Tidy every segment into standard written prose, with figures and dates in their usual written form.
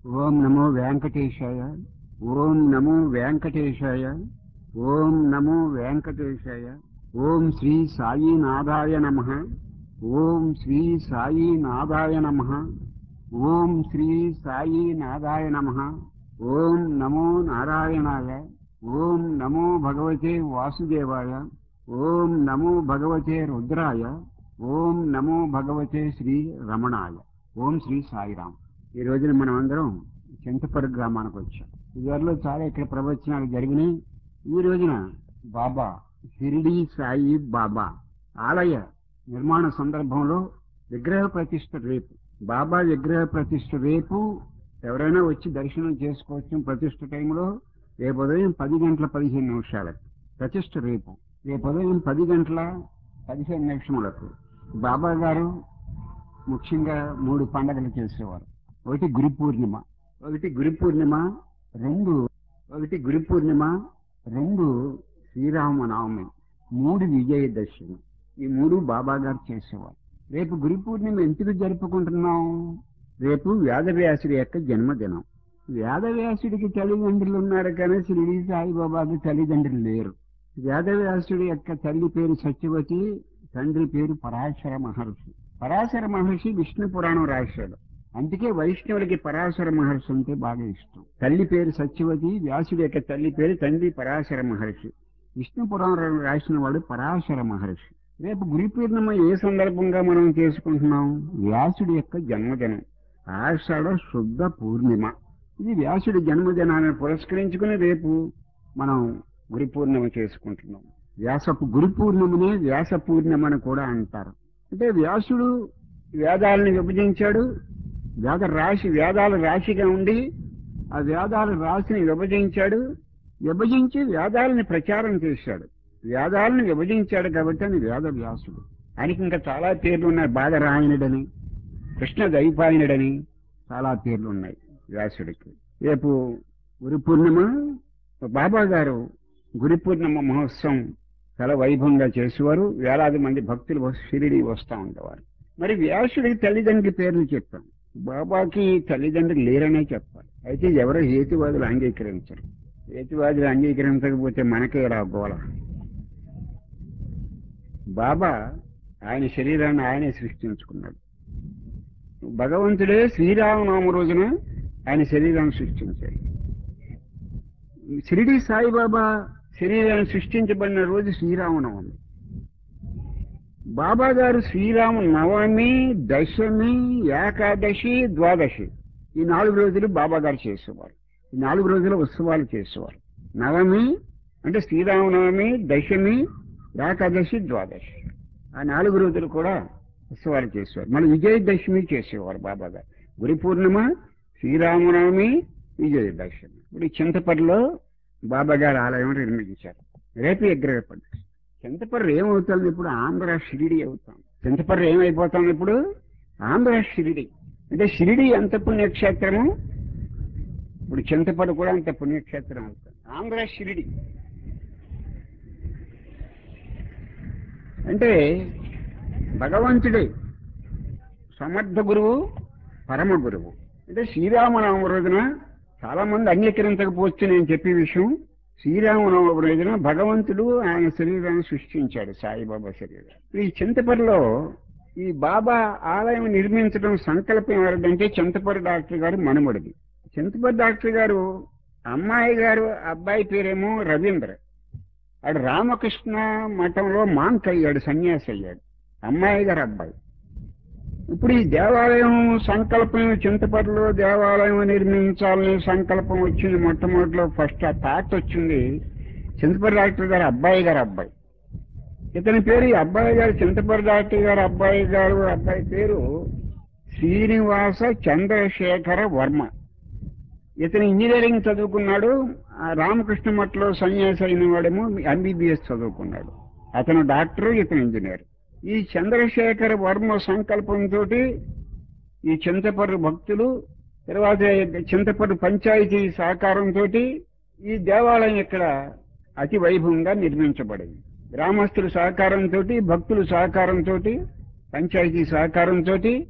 ఓం నమో వెంకటేశాయ. ఓం నమో వెంకటేశాయ. ఓం నమో వెంకటేశాయ. ఓం శ్రీ సాయినాథాయ నమః. ఓం శ్రీ సాయినాథాయ నమః. ఓం శ్రీ సాయినాథాయ నమః. ఓం నమో నారాయణాయ. ఓం నమో భగవతే వాసుదేవాయ. ఓం నమో భగవతే రుద్రాయ. ఓం నమో భగవతే శ్రీ రమణాయ. ఓం శ్రీ సాయిరామ్. ఈ రోజున మనం అందరం చింతపర్రు గ్రామానికి వచ్చాం. ఇదివరలో చాలా ఇక్కడ ప్రవచనాలు జరిగినాయి. ఈ రోజున బాబా షిరిడీ సాయి బాబా ఆలయ నిర్మాణ సందర్భంలో విగ్రహ ప్రతిష్ఠ రేపు. బాబా విగ్రహ ప్రతిష్ఠ రేపు. ఎవరైనా వచ్చి దర్శనం చేసుకోవచ్చు. ప్రతిష్ఠ టైంలో రేపు ఉదయం 10 గంటల 15 నిమిషాలకు ప్రతిష్ఠ రేపు. రేపు ఉదయం 10 గంటల 15 నిమిషములకు బాబా గారు ముఖ్యంగా 3 పండుగలు చేసేవారు. ఒకటి గురు పూర్ణిమ, రెండు శ్రీరామనవమి, 3 విజయదశమి. ఈ 3 బాబా గారు చేసేవారు. రేపు గురు పూర్ణిమ ఎందుకు జరుపుకుంటున్నాం? రేపు వేదవ్యాసుడి యొక్క జన్మదినం. వేదవ్యాసుడికి తల్లిదండ్రులు ఉన్నారు కానీ షిరిడీ సాయిబాబాకి తల్లిదండ్రులు లేరు. వేదవ్యాసుడి యొక్క తల్లి పేరు సత్యవతి, తండ్రి పేరు పరాశర మహర్షి. పరాశర మహర్షి విష్ణు పురాణం రాశాడు. అందుకే వైష్ణవులకి పరాశర మహర్షి అంటే బాగా ఇష్టం. తల్లి పేరు సత్యవతి, వ్యాసుడి యొక్క తల్లి పేరు తండ్రి పరాశర మహర్షి. విష్ణు పురాణం రాసిన వాడు పరాశర మహర్షి. రేపు గురు పూర్ణిమ ఏ సందర్భంగా మనం చేసుకుంటున్నాం? వ్యాసుడి యొక్క జన్మదినం, ఆషాఢ శుద్ధ పూర్ణిమ. ఇది వ్యాసుడి జన్మదినాన్ని పురస్కరించుకుని రేపు మనం గురు పూర్ణిమ చేసుకుంటున్నాం. గురు పూర్ణిమనే వ్యాస పూర్ణిమ అని కూడా అంటారు. అంటే వ్యాసుడు వేదాలను విభజించాడు. వేదాలు రాశిగా ఉండి ఆ వేదాల రాశిని విభజించి వేదాలని ప్రచారం చేశాడు. వేదాలను విభజించాడు కాబట్టి అని వేద వ్యాసుడు. ఆయనకి ఇంకా చాలా పేర్లు ఉన్నాయి. బాదరాయణుడని, కృష్ణ ద్వైపాయనుడని చాలా పేర్లు ఉన్నాయి వ్యాసుడికి. రేపు గురు పూర్ణిమ. బాబా గారు గురు పూర్ణిమ మహోత్సవం చాలా వైభవంగా చేసేవారు. వేలాది మంది భక్తులు షిరిడి వస్తూ ఉండేవారు. మరి వ్యాసుడికి తల్లిదండ్రుల పేర్లు చెప్పాం. బాబాకి తల్లిదండ్రులు లేరనే చెప్పాలి. అయితే ఎవరో హేతువాదులు అంగీకరించరు. హేతువాదులు అంగీకరించకపోతే మనకే రాగోళ. బాబా ఆయన శరీరాన్ని ఆయనే సృష్టించుకున్నాడు. భగవంతుడే శ్రీరామనామ రోజున ఆయన శరీరాన్ని సృష్టించాడు. షిరిడీ సాయిబాబా శరీరాన్ని సృష్టించబడిన రోజు శ్రీరామనవమి. బాబా గారు శ్రీరామ నవమి, దశమి, ఏకాదశి, ద్వాదశి ఈ 4 రోజులు బాబా గారు చేసేవారు. ఈ 4 రోజుల ఉత్సవాలు చేసేవారు. నవమి అంటే శ్రీరామనవమి, దశమి, ఏకాదశి, ద్వాదశి ఆ 4 రోజులు కూడా ఉత్సవాలు చేసేవారు. మళ్ళీ విజయదశమి చేసేవారు బాబా గారు. గురు పూర్ణిమ, శ్రీరామనవమి, విజయదశమి. ఇప్పుడు చింతపర్రులో బాబా గారు ఆలయం నిర్మించారు. రేపు విగ్రహ ప్రతిష్ఠ. చింతపర్రు ఏమవుతుంది? ఇప్పుడు ఆంధ్ర షిరిడి అవుతాం. చింతపర్రు ఏమైపోతాం? ఇప్పుడు ఆంధ్ర షిరిడి. అంటే షిరిడి ఎంత పుణ్యక్షేత్రము, ఇప్పుడు చింతపర్రు కూడా అంత పుణ్యక్షేత్రం అవుతుంది. ఆంధ్ర షిరిడి అంటే భగవంతుడే సమర్థ గురువు, పరమ గురువు. అంటే శ్రీరామనవమి రోజున చాలా మంది అంగీకరించకపోవచ్చు నేను చెప్పే విషయం. శ్రీరామనవమి రోజున భగవంతుడు ఆయన శరీరాన్ని సృష్టించాడు, సాయిబాబా శరీరం. ఈ చింతపర్రులో ఈ బాబా ఆలయం నిర్మించడం సంకల్పం ఎవరిదంటే చింతపర్రు డాక్టర్ గారు మనుమడిది. చింతపర్రు డాక్టర్ గారు అమ్మాయి గారు అబ్బాయి పేరేమో రవీంద్ర. ఆడు రామకృష్ణ మఠంలో మాంక్ అయ్యాడు, సన్యాసి అయ్యాడు. అమ్మాయి గారు అబ్బాయి. ఇప్పుడు ఈ దేవాలయం సంకల్పం, చింతపర్రులో దేవాలయం నిర్మించాలని సంకల్పం వచ్చింది. మొట్టమొదటిలో ఫస్ట్ ఆ థాట్ వచ్చింది చింతపర్రు డాక్టర్ గారు అబ్బాయి ఇతని పేరు ఈ అబ్బాయి గారు చింతపర్రు డాక్టర్ గారు అబ్బాయి పేరు శ్రీనివాస చంద్రశేఖర వర్మ. ఇతను ఇంజనీరింగ్ చదువుకున్నాడు. ఆ రామకృష్ణ మఠంలో సన్యాసి అయిన వాడేమో MBBS చదువుకున్నాడు. అతను డాక్టరు, ఇతను ఇంజనీర్. ఈ చంద్రశేఖర వర్మ సంకల్పంతో ఈ చింతపర్రు భక్తులు, తర్వాత చింతపర్రు పంచాయతీ సహకారంతో ఈ దేవాలయం ఇక్కడ అతి వైభవంగా నిర్మించబడింది. గ్రామస్తుల సహకారంతో, భక్తుల సహకారంతో, పంచాయతీ సహకారంతో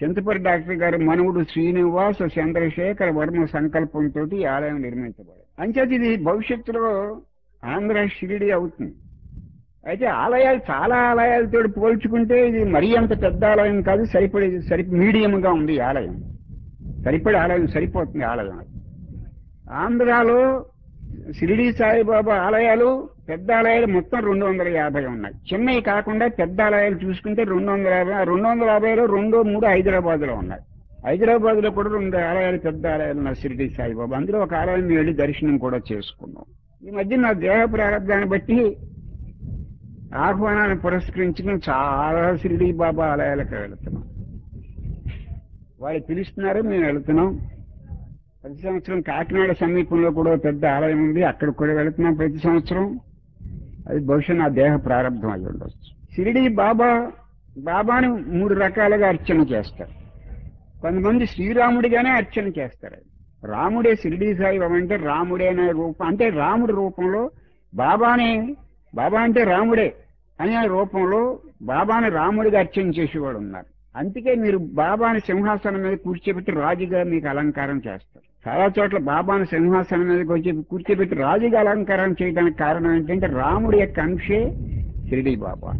చింతపల్లి డాక్టర్ గారు మనవుడు శ్రీనివాస చంద్రశేఖర వర్మ సంకల్పంతో ఈ ఆలయం నిర్మించబడింది. అంచేత ఇది భవిష్యత్తులో ఆంధ్ర షిరిడి అవుతుంది. అయితే ఆలయాలు చాలా ఆలయాలతో పోల్చుకుంటే ఇది మరీ అంత పెద్ద ఆలయం కాదు, మీడియంగా ఉంది ఈ ఆలయం. సరిపడే ఆలయం, సరిపోతుంది ఆలయం. ఆంధ్రాలో షిరిడి సాయిబాబా ఆలయాలు పెద్ద ఆలయాలు మొత్తం 250 ఉన్నాయి. చిన్నవి కాకుండా పెద్ద ఆలయాలు చూసుకుంటే 250లో 2-3 హైదరాబాద్లో ఉన్నాయి. హైదరాబాద్లో కూడా 2 ఆలయాలు, పెద్ద ఆలయాలు ఉన్నాయి షిరిడి సాయిబాబా. అందులో ఒక ఆలయం వెళ్ళి దర్శనం కూడా చేసుకున్నాం. ఈ మధ్య నా దేహ ప్రారంభాన్ని బట్టి ఆహ్వానాన్ని పురస్కరించుకుని చాలా షిరిడి బాబా ఆలయాలకు వెళుతున్నాం. వాళ్ళు పిలుస్తున్నారు, మేము వెళుతున్నాం. ప్రతి సంవత్సరం కాకినాడ సమీపంలో కూడా పెద్ద ఆలయం ఉంది, అక్కడికి కూడా వెళుతున్నాం ప్రతి సంవత్సరం. అది బహుశా నా దేహ ప్రారంభం అయి ఉండొచ్చు. షిరిడి బాబాని 3 రకాలుగా అర్చన చేస్తారు. కొంతమంది శ్రీరాముడిగానే అర్చన చేస్తారు. రాముడే షిరిడి సాయిబాబా అంటే రాముడే అనే రూపం, అంటే రాముడి రూపంలో బాబా అంటే రాముడే అనే రూపంలో బాబాని రాముడిగా అర్చన చేసేవాడు ఉన్నారు. అందుకే మీరు బాబాని సింహాసనం మీద కూర్చోబెట్టి రాజుగా మీకు అలంకారం చేస్తారు. చాలా చోట్ల బాబాని సింహాసనం మీద కూర్చోబెట్టి రాజుగా అలంకారం చేయడానికి కారణం ఏంటంటే రాముడి యొక్క అంశే షిరిడి బాబా.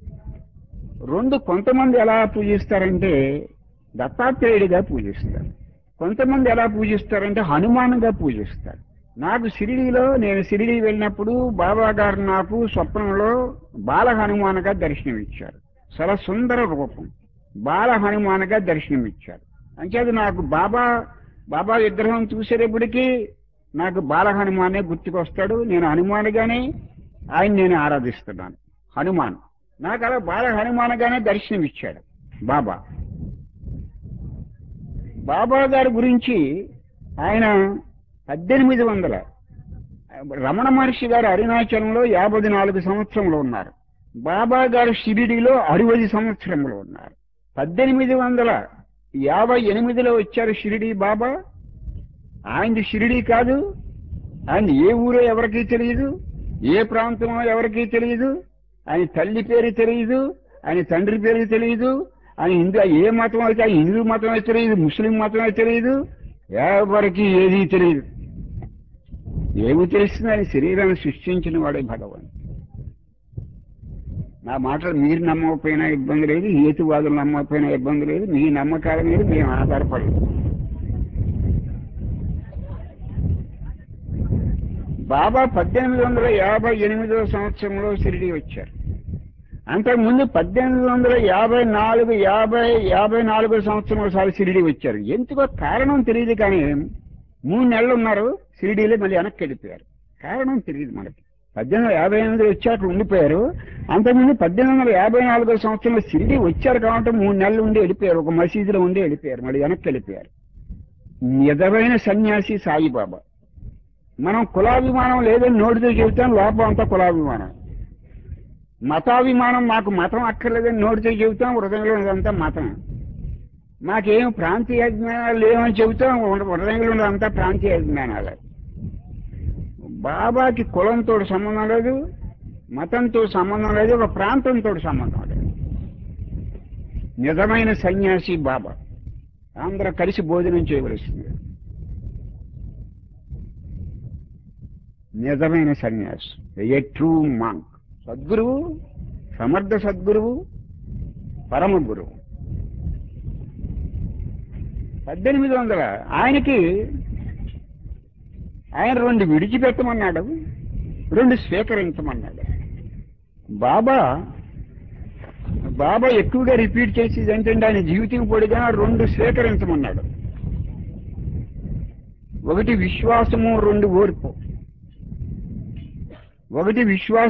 2 కొంతమంది ఎలా పూజిస్తారంటే దత్తాత్రేయుడిగా పూజిస్తారు. కొంతమంది ఎలా పూజిస్తారంటే హనుమాన్గా పూజిస్తారు. నేను షిరిడి వెళ్ళినప్పుడు బాబా గారు నాకు స్వప్నంలో బాల హనుమాన్గా దర్శనమిచ్చారు. చాలా సుందర రూపం, బాల హనుమాన్గా దర్శనమిచ్చారు. అంచేది నాకు బాబా విగ్రహం చూసేటప్పటికీ నాకు బాల హనుమానే గుర్తుకొస్తాడు. నేను హనుమాన్గానే నేను ఆరాధిస్తున్నాను. హనుమాన్ నాకు అలా బాల హనుమాన్గానే దర్శనమిచ్చాడు బాబా గారి గురించి ఆయన 1800 రమణ మహర్షి గారు అరుణాచలంలో 54 సంవత్సరంలో ఉన్నారు. బాబా గారు షిరిడిలో 60 సంవత్సరంలో ఉన్నారు. 1858లో వచ్చారు షిరిడి బాబా. ఆయనది షిరిడి కాదు, ఆయన ఏ ఊరో ఎవరికీ తెలియదు, ఏ ప్రాంతమో ఎవరికీ తెలియదు, ఆయన తల్లి పేరు తెలియదు, ఆయన తండ్రి పేరు తెలియదు, ఆయన ఏ మతం అయితే ఆయన హిందూ మతమే తెలియదు, ముస్లిం మతమే తెలియదు, ఎవరికి ఏదీ తెలియదు. ఏమి తెలుస్తుంది? ఆయన శరీరాన్ని సృష్టించిన వాడే భగవాన్. నా మాటలు మీరు నమ్మకపోయినా ఇబ్బంది లేదు, హేతువాదులు నమ్మకపోయినా ఇబ్బంది లేదు, మీ నమ్మకాల మీద మేము ఆధారపడలేదు. బాబా 1858 సంవత్సరంలో షిరిడి వచ్చారు. అంతకుముందు 1854 సంవత్సరం ఒకసారి షిరిడి వచ్చారు. ఎందుకో కారణం తెలియదు, కానీ 3 నెలలు ఉన్నారు షిరిడీలో, మళ్ళీ వెనక్కి వెళ్ళిపోయారు. కారణం తెలియదు మనకి. 1858 వచ్చాక ఉండిపోయారు. అంతకుముందు 1854 సంవత్సరంలో షిరిడి వచ్చారు కాబట్టి 3 నెలలు ఉండి వెళ్ళిపోయారు. ఒక మసీదులో ఉండి వెళ్ళిపోయారు, మళ్ళీ వెనక్కి వెళ్ళిపోయారు. నిజమైన సన్యాసి సాయిబాబా. మనం కులాభిమానం లేదని నోటితో చెబుతాం, లోపం అంతా కులాభిమానం. మతాభిమానం, మాకు మతం అక్కర్లేదని నోటితో చెబుతాం, హృదయంలో ఉన్నదంతా మతం. మాకేం ప్రాంతీయ అజ్ఞానాలు లేవని చెబుతాం, హృదయంలో ఉన్నదంతా ప్రాంతీయ అజ్ఞానాలు. బాబాకి కులంతో సంబంధం లేదు, మతంతో సంబంధం లేదు, ఒక ప్రాంతంతో సంబంధం లేదు. నిజమైన సన్యాసి బాబా. అందరూ కలిసి భోజనం చేయవలసింది. నిజమైన సన్యాసి, ఏ ట్రూ మాంక్. సద్గురువు, సమర్థ సద్గురువు, పరమ గురువు. 1800 ఆయన 2 విడిచిపెట్టమన్నాడు, 2 స్వీకరించమన్నాడు. బాబా ఎక్కువగా రిపీట్ చేసేది ఏంటంటే ఆయన జీవితం పొడిగా 2 స్వీకరించమన్నాడు. 1 విశ్వాసము, 2 ఓర్పు. 1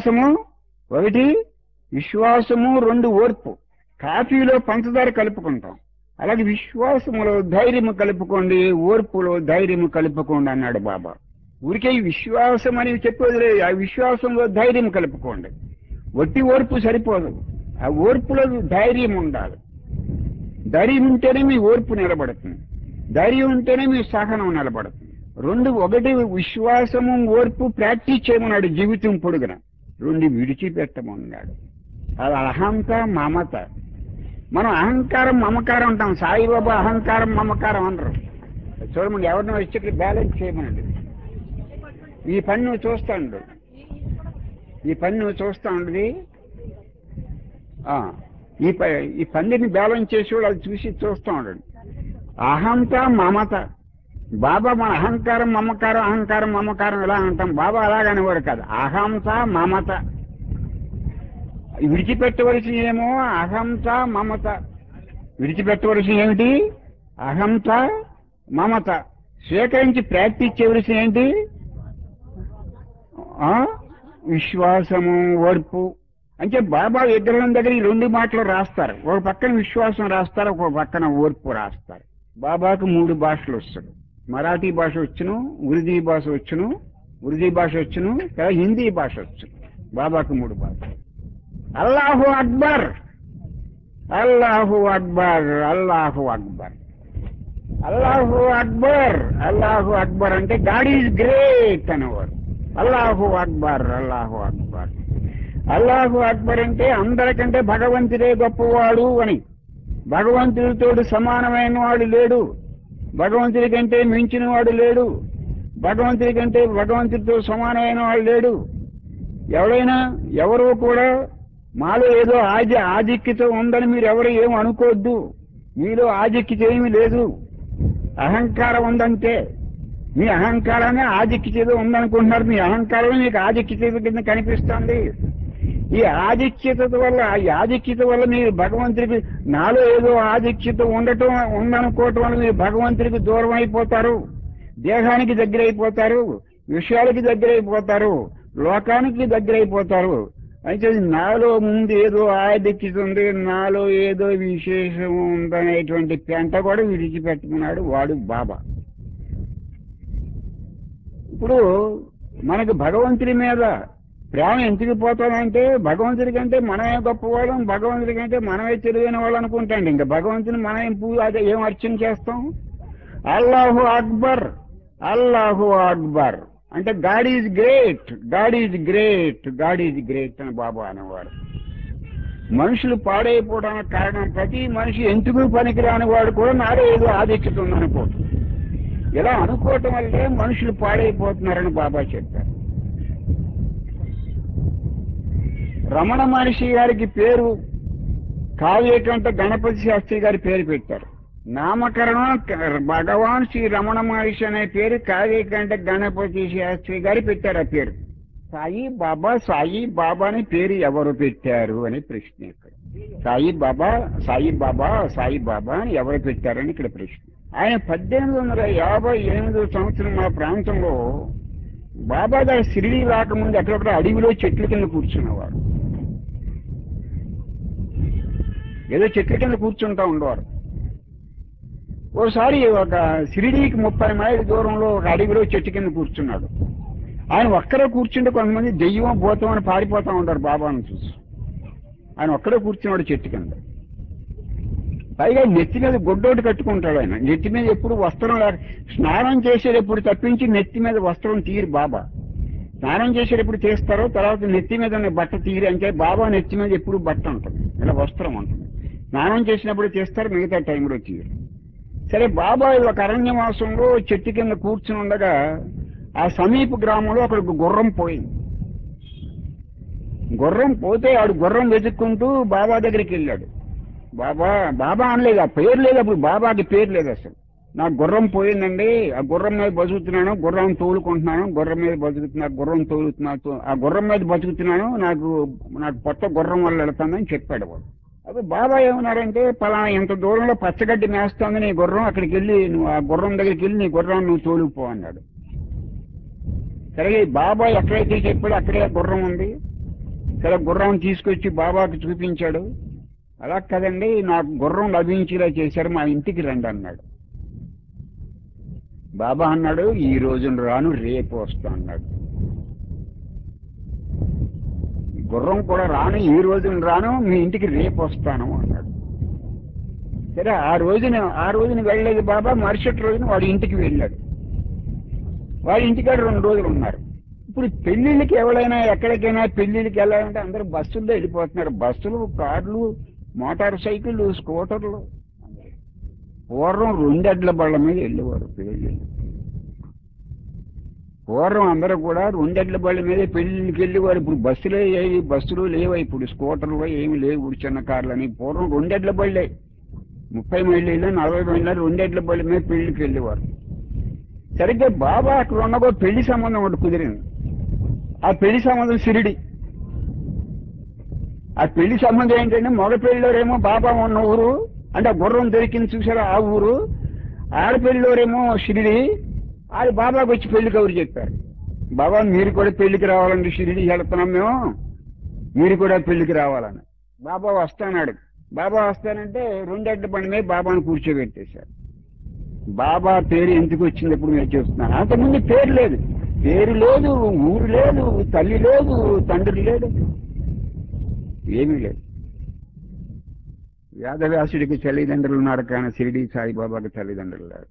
విశ్వాసము, 2 ఓర్పు. కాఫీలో పంచదార కలుపుకుంటాం, అలాగే విశ్వాసములో ధైర్యము కలుపుకోండి, ఓర్పులో ధైర్యము కలుపుకోండి అన్నాడు బాబా. ఊరికే విశ్వాసం అని చెప్పేది లేదు, ఆ విశ్వాసంలో ధైర్యం కలుపుకోండి. వట్టి ఓర్పు సరిపోదు, ఆ ఓర్పులో ధైర్యం ఉండాలి. ధైర్యం ఉంటేనే మీ ఓర్పు నిలబడుతుంది, ధైర్యం ఉంటేనే మీ సహనం నిలబడుతుంది. 1 విశ్వాసము, ఓర్పు ప్రాక్టీస్ చేయమన్నాడు జీవితం పొడుగున. 2 విడిచిపెట్టమన్నాడు. అది అహంత, మమత. మనం అహంకారం మమకారం అంటాం, సాయిబాబా అహంకారం మమకారం అనరు. చూడమండి, ఎవరినో వచ్చి బ్యాలెన్స్ చేయమనండి. ఈ పని నువ్వు చూస్తా ఉండు, ఈ పని నువ్వు చూస్తా ఉండదు. ఆ, ఈ పందిని బ్యాలెన్స్ చేసేవాడు అది చూసి చూస్తూ ఉండండి. అహంత మమత. బాబా మన అహంకారం మమకారం, అహంకారం మమకారం ఇలా అంటాం, బాబా అలాగనేవాడు కాదు. అహంత మమత. విడిచిపెట్టవలసి ఏమో అహంత మమత. విడిచిపెట్టవలసి ఏమిటి? అహంత మమత. స్వీకరించి ప్రాక్టీస్ చేయవలసి ఏంటి? ఆ విశ్వాసము, ఓర్పు. అంటే బాబా విగ్రహం దగ్గర ఈ రెండు మాటలు రాస్తారు. ఒక పక్కన విశ్వాసం రాస్తారు, ఒక పక్కన ఓర్పు రాస్తారు. బాబాకు 3 భాషలు వస్తుంది. మరాఠీ భాష వచ్చును, ఉర్దూ భాష వచ్చును, హిందీ భాష వచ్చును. బాబాకు 3 భాషలు. అల్లాహు అక్బర్, అల్లాహు అక్బర్, అల్లాహు అక్బర్, అల్లాహు అక్బర్. అల్లాహు అక్బర్ అంటే గాడ్ ఈజ్ గ్రేట్ అనేవారు. అల్లాహు అక్బర్, అల్లాహు అక్బర్. అల్లాహు అక్బర్ అంటే అందరికంటే భగవంతుడే గొప్పవాడు అని. భగవంతుడితోడు సమానమైన వాడు లేడు, భగవంతుడి కంటే మించిన వాడు లేడు, భగవంతుడి కంటే భగవంతుడితో సమానమైన వాడు లేడు. ఎవరైనా ఎవరో కూడా మాలో ఏదో ఆధిక్యత ఉందని మీరు ఎవరు ఏం అనుకోవద్దు. మీలో ఆధిక్యత ఏమీ లేదు, అహంకారం ఉందంటే. మీ అహంకారాన్ని ఆధిక్యత ఉందనుకుంటున్నారు. మీ అహంకారమే మీకు ఆధిక్యత కింద కనిపిస్తుంది. ఈ ఆధిక్యత వల్ల మీరు భగవంతుడికి, నాలో ఏదో ఆధిక్యత ఉందనుకోవటం వల్ల మీరు భగవంతుడికి దూరం అయిపోతారు, దేహానికి దగ్గర అయిపోతారు, విషయాలకి దగ్గర అయిపోతారు, లోకానికి దగ్గర అయిపోతారు. అయితే నాలో ముందు ఏదో ఆధిక్యత ఉంది, నాలో ఏదో విశేషం ఉందనేటువంటి పెంట కూడా విడిచిపెట్టుకున్నాడు వాడు బాబా. ఇప్పుడు మనకు భగవంతుడి మీద ప్రేమ ఎందుకు పోతాడంటే, భగవంతుడి కంటే మనమే గొప్పవాళ్ళం, భగవంతుడి కంటే మనమే తెలివైన వాళ్ళు అనుకుంటాండి. ఇంకా భగవంతుని మనం అదే ఏం అర్చన చేస్తాం? అల్లాహు అక్బర్, అల్లాహు అక్బర్ అంటే god is great, god is great, god is great అని బాబా అనేవారు. మనుషులు పాడైపోవడానికి కారణం, ప్రతి మనిషి ఎందుకు పనికిరాని వాడు కూడా నాలో ఏదో ఆధిక్యత ఉందనుకోవటం. ఇలా అనుకోవటం వల్లే మనుషులు పాడైపోతున్నారని బాబా చెప్పారు. రమణ మహర్షి గారికి పేరు కావ్యకంట గణపతి శాస్త్రి గారి పేరు పెట్టారు. నామకరణం భగవాన్ శ్రీ రమణ మహర్షి అనే పేరు కావ్యకంట గణపతి శాస్త్రి గారు పెట్టారు. ఆ పేరు సాయి బాబా. సాయి బాబా అని పేరు ఎవరు పెట్టారు అని ప్రశ్న ఇక్కడ. సాయి బాబా, సాయి బాబా, సాయి బాబా అని ఎవరు పెట్టారని ఇక్కడ ప్రశ్న. ఆయన 1858 సంవత్సరం మా ప్రాంతంలో బాబా గారు షిరిడీ రాకముందు అక్కడక్కడ అడవిలో చెట్ల కింద కూర్చున్నవారు. ఏదో చెట్ల కింద కూర్చుంటా ఉండేవారు. ఓసారి ఒక షిరిడీకి 30 మైళ్ళ దూరంలో ఒక అడవిలో చెట్టు కింద కూర్చున్నాడు. ఆయన ఒక్కడే కూర్చుంటే కొంతమంది దెయ్యం భూతం అని పారిపోతా ఉంటారు బాబాను చూసి. ఆయన ఒక్కడే కూర్చున్నాడు చెట్టు కింద. పైగా నెత్తి మీద గుడ్డోటి కట్టుకుంటాడు. ఆయన నెత్తి మీద ఎప్పుడు వస్త్రం స్నానం చేసేటప్పుడు తప్పించి నెత్తి మీద వస్త్రం తీరు బాబా. స్నానం చేసేటప్పుడు తీస్తారో, తర్వాత నెత్తి మీద ఉన్న బట్ట తీరి. అంటే బాబా నెత్తి మీద ఎప్పుడు బట్ట ఉంటుంది, ఇలా వస్త్రం ఉంటుంది. స్నానం చేసినప్పుడు తీస్తారు, మిగతా టైంలో తీరు. సరే, బాబా ఒక అరణ్యవాసంలో చెట్టు కింద కూర్చుని ఉండగా ఆ సమీప గ్రామంలో అక్కడికి గుర్రం పోయింది. గుర్రం పోతే ఆడు గుర్రం వెతుక్కుంటూ బాబా దగ్గరికి వెళ్ళాడు. బాబా బాబా అనలేదు, ఆ పేరు లేదు, అప్పుడు బాబాకి పేరు లేదు అసలు. నాకు గుర్రం పోయిందండి, ఆ గుర్రం మీద బతుకుతున్నాను, గుర్రం తోలుకుంటున్నాను, గుర్రం మీద బతుకుతున్నా, గుర్రం తోలుతున్నా, ఆ గుర్రం మీద బతుకుతున్నాను, నాకు కొత్త గుర్రం వల్ల వెళ్తానని చెప్పాడు వాడు. అప్పుడు బాబా ఏమన్నారంటే, పలానా ఇంత దూరంలో పచ్చగడ్డి మేస్తుంది నీ గుర్రం, అక్కడికి వెళ్ళి నువ్వు ఆ గుర్రం దగ్గరికి వెళ్ళి నీ గుర్రం నువ్వు తోలుకుపో అన్నాడు. సరే, బాబా ఎక్కడైతే చెప్పాడో అక్కడే గుర్రం ఉంది. సరే, గుర్రం తీసుకొచ్చి బాబాకి చూపించాడు. అలా కదండి, నాకు గుర్రం లభించేలా చేశారు, మా ఇంటికి రండి అన్నాడు. బాబా అన్నాడు, ఈ రోజున రాను, రేపు వస్తా అన్నాడు. గుర్రం కూడా రాను, ఈ రోజున రాను, మీ ఇంటికి రేపు వస్తాను అన్నాడు. సరే, ఆ రోజున వెళ్ళలేదు బాబా. మరుసటి రోజున వాడి ఇంటికి వెళ్ళాడు. వాడి ఇంటికాడ 2 రోజులు ఉన్నారు. ఇప్పుడు పెళ్లిళ్ళకి ఎవరైనా ఎక్కడికైనా పెళ్లిళ్ళకి వెళ్ళాలంటే అందరూ బస్సుల్లో వెళ్ళిపోతున్నారు. బస్సులు, కార్లు మోటార్ సైకిళ్ళు, స్కూటర్లు. పూర్వం రెండెడ్ల బళ్ళ మీద వెళ్ళేవారు పెళ్ళి. పూర్వం అందరూ కూడా రెండెడ్ల బళ్ళ మీద పెళ్లికి వెళ్ళేవారు. ఇప్పుడు బస్సులే అయ్యి, బస్సులు లేవు, ఇప్పుడు స్కూటర్లు ఏమి లేవు, చిన్న కార్లు అని. పూర్వం రెండెడ్ల బళ్ళే 30 మైళ్ళు 40 మైళ్ళు రెండెడ్ల బళ్ళ మీద పెళ్లికి వెళ్ళేవారు. సరిగ్గా బాబా అక్కడ ఉన్నగో పెళ్లి సంబంధం ఒకటి కుదిరింది. ఆ పెళ్లి సంబంధం షిరిడి. ఆ పెళ్లి సంబంధం ఏంటంటే మగ పెళ్ళిలోరేమో బాబా ఉన్న ఊరు, అంటే ఆ గుర్రం దొరికింది చూసారా ఆ ఊరు. ఆడపెళ్ళిలోరేమో షిరిడి. అది బాబాకి వచ్చి పెళ్లి కబురు చెప్పారు. బాబా మీరు కూడా పెళ్లికి రావాలండి, షిరిడి వెళ్తున్నాం మేము, మీరు కూడా పెళ్లికి రావాలని. బాబా వస్తానాడు. బాబా వస్తానంటే రెండెడ్ల బండి మీద బాబాను కూర్చోబెట్టేశారు. బాబా పేరు ఎందుకు వచ్చింది ఇప్పుడు నేను చూస్తున్నాను. అంతకుముందు పేరు లేదు, పేరు లేదు, ఊరు లేదు, తల్లి లేదు, తండ్రి లేదు, ఏమీ లేదు. వేదవ్యాసుడికి తల్లిదండ్రులు ఉన్నారు కానీ షిరిడి సాయిబాబాకి తల్లిదండ్రులు లేరు.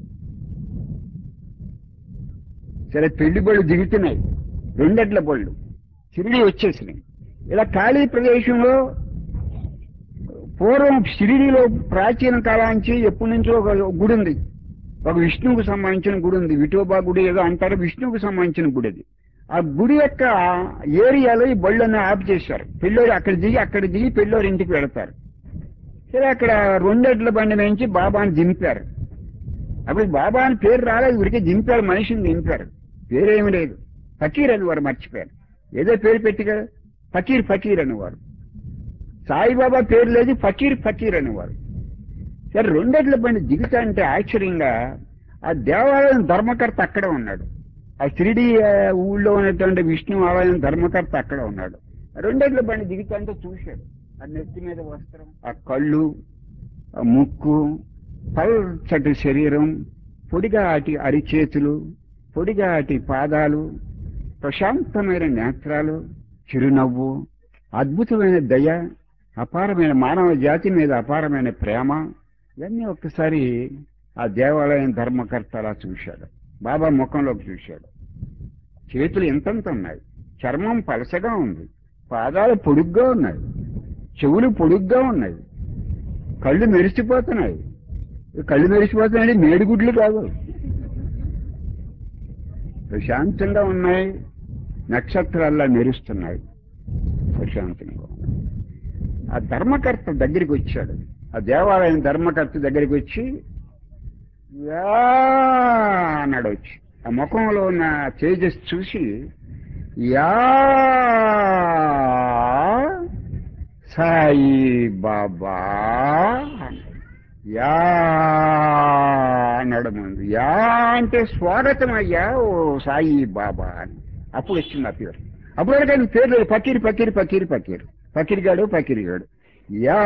సరే పెళ్లి బళ్ళు దిగుతున్నాయి, రెండెడ్ల బళ్ళు షిరిడి వచ్చేసినాయి. ఇలా ఖాళీ ప్రదేశంలో పూర్వం షిరిడిలో ప్రాచీన కాలానికి ఎప్పటి నుంచో ఒక గుడి ఉంది. ఒక విష్ణువుకు సంబంధించిన గుడి ఉంది. విఠోబా గుడి ఏదో అంటారు, విష్ణువుకు సంబంధించిన గుడి అది. ఆ గుడి యొక్క ఏరియాలో ఈ బళ్ళన్నీ ఆపు చేశారు. పెళ్ళోరు అక్కడ దిగి పెళ్ళోరు ఇంటికి వెళతారు. సరే అక్కడ రెండెడ్ల బండి నుంచి బాబాని దింపారు. అప్పుడు బాబా అని పేరు రాలేదు, ఉడికే దింపారు, మనిషిని దింపారు. పేరేమి లేదు, ఫకీర్ అని వారు మర్చిపోయారు. ఏదో పేరు పెట్టి కదా ఫకీర్ ఫకీర్ అనేవారు. సాయిబాబా పేరు లేదు, ఫకీర్ ఫకీర్ అనేవారు. సరే రెండెడ్ల బండి దిగుతా అంటే ఆశ్చర్యంగా ఆ దేవాలయం ధర్మకర్త అక్కడే ఉన్నాడు. ఆ షిరిడి ఊళ్ళో ఉన్నటువంటి విష్ణు ఆలయం ధర్మకర్త అక్కడ ఉన్నాడు. రెండెడ్ల బండి దిగుతా అంటే చూశాడు. ఆ నెత్తి మీద వస్త్రం, ఆ కళ్ళు, ఆ ముక్కు, పల్చటి శరీరం, పొడిగాటి అరిచేతులు, పొడిగాటి పాదాలు, ప్రశాంతమైన నేత్రాలు, చిరునవ్వు, అద్భుతమైన దయ, అపారమైన మానవ జాతి మీద అపారమైన ప్రేమ, ఇవన్నీ ఒక్కసారి ఆ దేవాలయం ధర్మకర్త అలా చూశాడు. బాబా ముఖంలోకి చూశాడు. చేతులు ఇంతంత ఉన్నాయి, చర్మం పలసగా ఉంది, పాదాలు పొడుగ్గా ఉన్నాయి, చెవులు పొడుగ్గా ఉన్నాయి, కళ్ళు మెరిసిపోతున్నాయి. కళ్ళు మెరిసిపోతున్నాయి, మేడిగుడ్లు కాదు, ప్రశాంతంగా ఉన్నాయి, నక్షత్రాల్లా మెరుస్తున్నాయి, ప్రశాంతంగా ఉన్నాయి. ఆ ధర్మకర్త దగ్గరికి వచ్చాడు. ఆ దేవాలయం ధర్మకర్త దగ్గరికి వచ్చి యా అన్నాడు. వచ్చి ఆ ముఖంలో ఉన్న తేజస్ చూసి యా సాయి బాబా అన్నాడు. యా అన్నాడు. ముందు యా అంటే స్వాగతం అయ్యా ఓ సాయి బాబా అని. అప్పుడు వచ్చింది ఆ పేరు. అప్పుడు వరకు పేరు లేదు, ఫకీర్ ఫకీర్ ఫకీర్ ఫకీర్, ఫకీర్గాడు ఫకీర్గాడు. యా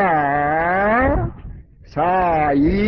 సాయి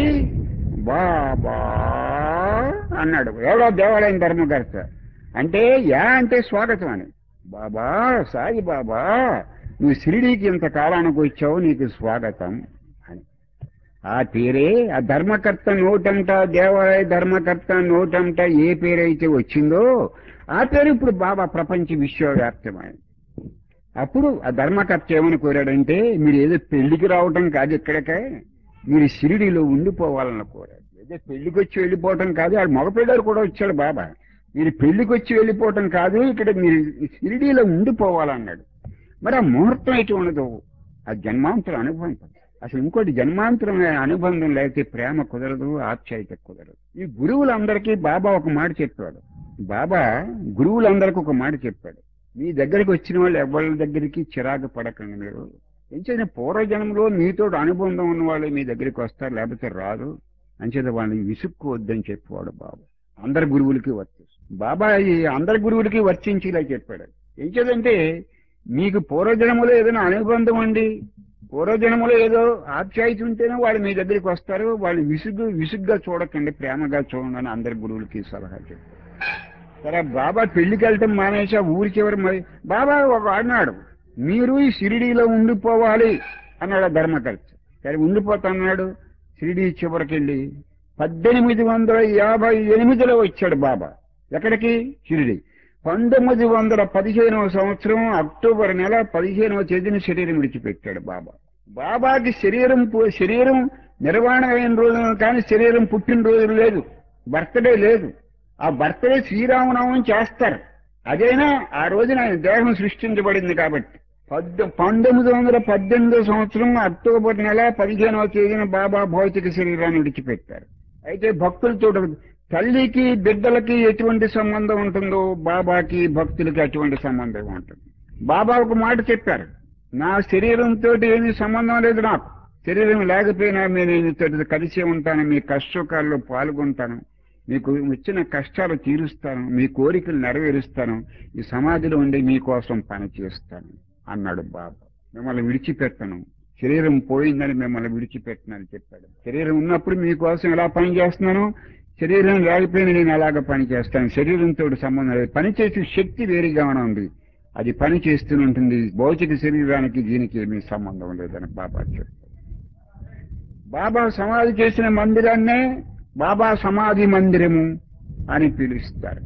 బాబా అన్నాడు. ఎవడో దేవాలయం ధర్మకర్త. అంటే యా అంటే స్వాగతం అని. బాబా సాయి బాబా నువ్వు షిరిడీకి ఇంత కాలానికి వచ్చావు, నీకు స్వాగతం అని. ఆ పేరే ఆ ధర్మకర్త నోటంట, దేవాలయ ధర్మకర్త నోటంట ఏ పేరైతే వచ్చిందో ఆ పేరు ఇప్పుడు బాబా ప్రపంచ విశ్వవ్యాప్తమైంది. అప్పుడు ఆ ధర్మకర్త ఏమని కోరాడంటే మీరు ఏదో పెళ్లికి రావటం కాదు, ఇక్కడికే మీరు షిరిడీలో ఉండిపోవాలని కోరాడు. ఏదో పెళ్లికి వచ్చి వెళ్ళిపోవటం కాదు, ఆ మగపిల్లాడు కూడా వచ్చాడు బాబా. మీరు పెళ్లికి వచ్చి వెళ్ళిపోవటం కాదు, ఇక్కడ మీరు షిరిడీలో ఉండిపోవాలన్నాడు. మరి ఆ ముహూర్తం ఎటు ఉండదు, ఆ జన్మాంతర అనుబంధం. అసలు ఇంకోటి జన్మాంతరం అనుబంధం లేకపోతే ప్రేమ కుదరదు, ఆప్యాయత కుదరదు. ఈ గురువులందరికీ బాబా ఒక మాట చెప్పాడు. బాబా గురువులందరికీ ఒక మాట చెప్పాడు. మీ దగ్గరికి వచ్చిన వాళ్ళు ఎవరి దగ్గరికి చిరాకు పడకండి. మీరు ఎంచేత పూర్వజన్మలో మీతో అనుబంధం ఉన్న వాళ్ళు మీ దగ్గరికి వస్తారు, లేకపోతే రాదు. అంచేత వాళ్ళని విసుక్కోవద్దని చెప్పేవాడు బాబా. అందరి గురువులకి వర్తిస్తుంది. బాబా ఈ అందరి గురువులకి వర్తించేలా చెప్పాడు. ఎంచేదంటే మీకు పూర్వజన్మలో ఏదైనా అనుబంధం అండి, పూర్వజన్మలో ఏదో ఆప్యాయత ఉంటేనే వాళ్ళు మీ దగ్గరికి వస్తారు. వాళ్ళు విసుగ్గా చూడకండి, ప్రేమగా చూడండి అని అందరి గురువులకి సలహా చెప్పారు. సరే బాబా పెళ్లికి వెళ్ళటం మానేసా ఊరి చివరి మరి బాబా ఒక అన్నాడు, మీరు ఈ షిరిడీలో ఉండిపోవాలి అన్నాడు ధర్మకర్త. సరే ఉండిపోతాన్నాడు. షిరిడీ చివరికి వెళ్ళి 1858లో వచ్చాడు బాబా. ఎక్కడికి? షిరిడీ. 1915వ సంవత్సరం అక్టోబర్ నెల 15వ తేదీన శరీరం విడిచిపెట్టాడు బాబా. బాబాకి శరీరం నిర్వాణం అయిన రోజు కానీ శరీరం పుట్టినరోజు లేదు, బర్త్డే లేదు. ఆ బర్త్డే శ్రీరామనవమి చేస్తారు. అదైనా ఆ రోజున ఆయన దేహం సృష్టించబడింది కాబట్టి 1918 సంవత్సరం అక్టోబర్ నెల 15వ తేదీన బాబా భౌతిక శరీరాన్ని విడిచిపెట్టారు. అయితే భక్తులతో తల్లికి బిడ్డలకి ఎటువంటి సంబంధం ఉంటుందో బాబాకి భక్తులకి అటువంటి సంబంధం ఉంటుంది. బాబా ఒక మాట చెప్పారు, నా శరీరంతో ఏమీ సంబంధం లేదు, నాకు శరీరం లేకపోయినా నేను కలిసి ఉంటాను, మీ కష్టసుఖాల్లో పాల్గొంటాను, మీకు వచ్చిన కష్టాలు తీరుస్తాను, మీ కోరికలు నెరవేరుస్తాను, ఈ సమాధిలో ఉండి మీకోసం పని చేస్తాను అన్నాడు బాబా. మిమ్మల్ని విడిచిపెట్టను, శరీరం పోయిందని మిమ్మల్ని విడిచిపెట్టనని చెప్పాడు. శరీరం ఉన్నప్పుడు మీకోసం ఎలా పని చేస్తున్నాను, శరీరం లేకపోయినా నేను ఎలాగ పని చేస్తాను. శరీరంతో సంబంధం లేదు, పనిచేసే శక్తి వేరుగా ఉంది, అది పని చేస్తూనే ఉంటుంది. భౌతిక శరీరానికి దీనికి ఏమీ సంబంధం లేదని బాబా చెప్పారు. బాబా సమాధి చేసిన మందిరాన్నే బాబా సమాధి మందిరము అని పిలుస్తారు.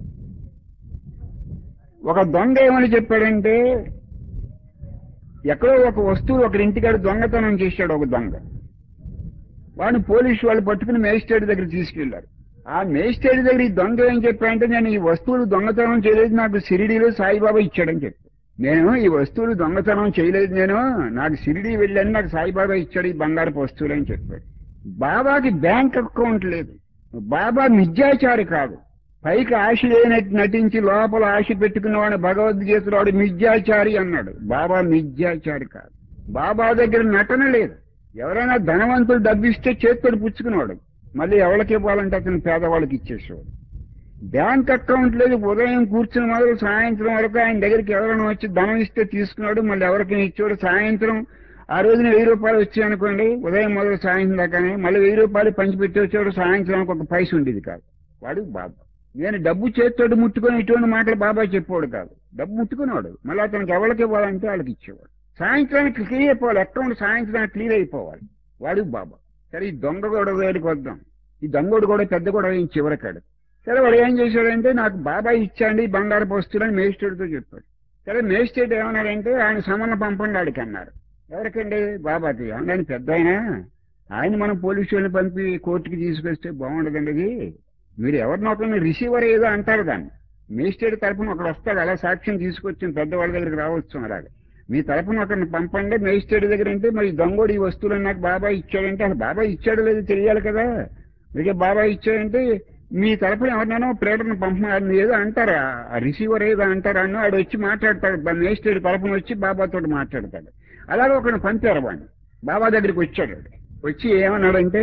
ఒక దొంగ ఏమని చెప్పాడంటే, ఎక్కడో ఒక వస్తువు ఒకరింటికాడ దొంగతనం చేశాడు ఒక దొంగ. వాడిని పోలీసు వాళ్ళు పట్టుకుని మేజిస్ట్రేట్ దగ్గర తీసుకెళ్లారు. ఆ మేజిస్ట్రేట్ దగ్గర ఈ దొంగ ఏం చెప్పాడంటే, నేను ఈ వస్తువులు దొంగతనం చేయలేదు, నాకు షిరిడీలో సాయిబాబా ఇచ్చాడని చెప్పాడు. నేను ఈ వస్తువులు దొంగతనం చేయలేదు, నాకు షిరిడీ వెళ్ళాను, నాకు సాయిబాబా ఇచ్చాడు ఈ బంగారపు వస్తువులు అని చెప్పాడు. బాబాకి బ్యాంక్ అకౌంట్ లేదు, బాబా మిథ్యాచారి కాదు. పైకి ఆశ లేనట్టు నటించి లోపల ఆశ పెట్టుకున్నవాడు భగవద్గీతలో వాడు మిథ్యాచారి అన్నాడు. బాబా మిథ్యాచారి కాదు. బాబా దగ్గర నటన లేదు. ఎవరైనా ధనవంతులు డబ్బిస్తే చేతితో పుచ్చుకునేవాడు, మళ్ళీ ఎవరికి ఇవ్వాలంటే అతను పేదవాళ్ళకి ఇచ్చేసేవాడు. బ్యాంక్ అకౌంట్ లేదు, ఉదయం కూర్చుని మొదలు సాయంత్రం వరకు ఆయన దగ్గరికి ఎవరైనా వచ్చి ధనం ఇస్తే తీసుకున్నాడు, మళ్ళీ ఎవరికి ఇచ్చేవాడు. సాయంత్రం ఆ రోజున 1000 రూపాయలు వచ్చాయి అనుకోండి, ఉదయం మొదలు సాయంత్రం దాకానే మళ్ళీ 1000 రూపాయలు పంచిపెట్టి వచ్చేవాడు. సాయంత్రానికి ఒక పైస ఉండేది కాదు. వాడు బాబా. నేను డబ్బు చేతితోటి ముట్టుకొని ఇటువంటి మాటలు బాబా చెప్పేవాడు కాదు. డబ్బు ముట్టుకునేవాడు, మళ్ళీ అతనికి ఎవరికి ఇవ్వాలంటే వాళ్ళకి ఇచ్చేవాడు. సాయంత్రానికి క్లియర్ అయిపోవాలి, అకౌంట్ సాయంత్రానికి క్లియర్ అయిపోవాలి. వాడు బాబా. సరే, ఈ దొంగ కూడా దగ్గరికి వద్దాం. ఈ దొంగోడు కూడా పెద్ద కూడా చివరికాడు. సరే, వాడు ఏం చేశాడంటే, నాకు బాబా ఇచ్చాండి బంగారు వస్తువులని మేజిస్ట్రేట్తో చెప్పాడు. సరే, మేజిస్ట్రేట్ ఏమన్నాడంటే, ఆయన సమన్లు పంపండి ఆడికి అన్నారు. ఎవరికండి? బాబాకి. ఆయన పెద్ద ఆయన మనం పోలీసు వాళ్ళని పంపి కోర్టుకి తీసుకొస్తే బాగుండదండి. అది మీరు ఎవరినొకరిని రిసీవర్ ఏదో అంటారు దాన్ని. మేజిస్ట్రేట్ తరఫున ఒకడు వస్తాడు, అలా సాక్ష్యం తీసుకొచ్చిన పెద్దవాళ్ళ దగ్గరికి రావచ్చు. అలాగే మీ తరఫున ఒకరిని పంపండి మేజిస్ట్రేట్ దగ్గర. అంటే మరి దొంగోడు ఈ వస్తువులు నాకు బాబా ఇచ్చాడంటే, అసలు బాబా ఇచ్చాడో లేదో తెలియాలి కదా. మీకే బాబా ఇచ్చాడంటే మీ తరఫున ఎవరినైనా ప్రేరణ పంపని ఏదో అంటారా, ఆ రిసీవర్ ఏదో అంటారా అని వాడు వచ్చి మాట్లాడతాడు. మేజిస్ట్రేట్ తరఫున వచ్చి బాబాతో మాట్లాడతాడు. అలాగే ఒకరిని పంపారు, వాడిని బాబా దగ్గరికి వచ్చాడు. వచ్చి ఏమన్నాడంటే,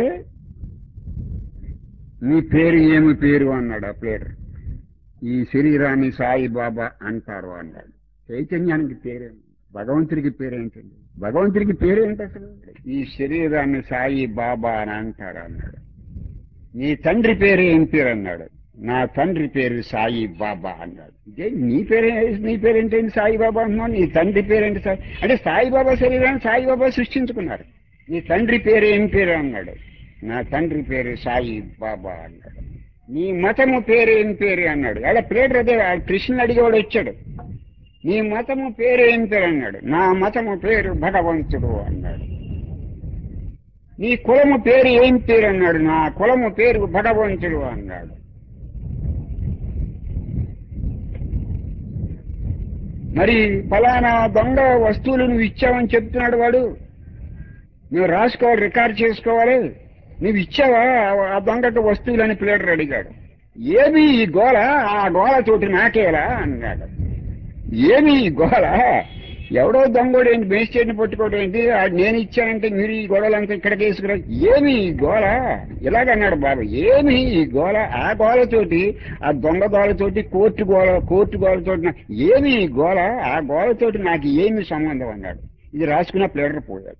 నీ పేరు ఏమి పేరు అన్నాడు. ఆ పేరు ఈ శరీరాన్ని సాయిబాబా అంటారు అన్నాడు. చైతన్యానికి పేరేంటి, భగవంతుడికి పేరేంటండి? భగవంతుడికి పేరేంటి అసలు? ఈ శరీరాన్ని సాయి బాబా అని అంటారు అన్నాడు. నీ తండ్రి పేరు ఏం పేరు అన్నాడు. నా తండ్రి పేరు సాయి బాబా అన్నాడు. ఇదే నీ పేరేంటండి సాయిబాబా అన్నావు, నీ తండ్రి పేరేంటి సాయి అంటే సాయిబాబా శరీరాన్ని సాయిబాబా సృష్టించుకున్నారు. నీ తండ్రి పేరు ఏం పేరు అన్నాడు. నా తండ్రి పేరు సాయి బాబా అన్నాడు. నీ మతము పేరు ఏం పేరు అన్నాడు. అలా ప్లేటర్ అదే కృష్ణుని అడిగేవాడు వచ్చాడు. నీ మతము పేరు ఏం పేరు అన్నాడు. నా మతము పేరు భగవంతుడు అన్నాడు. నీ కులము పేరు ఏం పేరు అన్నాడు. నా కులము పేరు భగవంతుడు అన్నాడు. మరి ఫలానా దొంగ వస్తువులు నువ్వు ఇచ్చావని చెప్తున్నాడు వాడు. నువ్వు రాసుకోవాలి, రికార్డ్ చేసుకోవాలి. నువ్వు ఇచ్చావా ఆ దొంగకు వస్తువులని ప్లేటర్ అడిగాడు. ఏమి ఈ గోళ, ఆ గోళతోటి నాకేలా అన్నాడు. ఏమి ఈ గోళ, ఎవడో దొంగోడు ఏంటి మేజిస్ట్రేట్ని పట్టుకోవడం ఏంటి, నేను ఇచ్చానంటే మీరు ఈ గోడలంతా ఇక్కడికి వేసుకురా, ఏమి ఈ గోళ ఇలాగన్నాడు బాబా. ఏమి ఈ గోళ, ఆ గోళతోటి ఆ దొంగ గోళతోటి కోర్టు గోళతోటి ఏమి ఈ గోళ, ఆ గోళతోటి నాకు ఏమి సంబంధం అన్నాడు. ఇది రాసుకున్న ప్లేటర్ పోయాడు.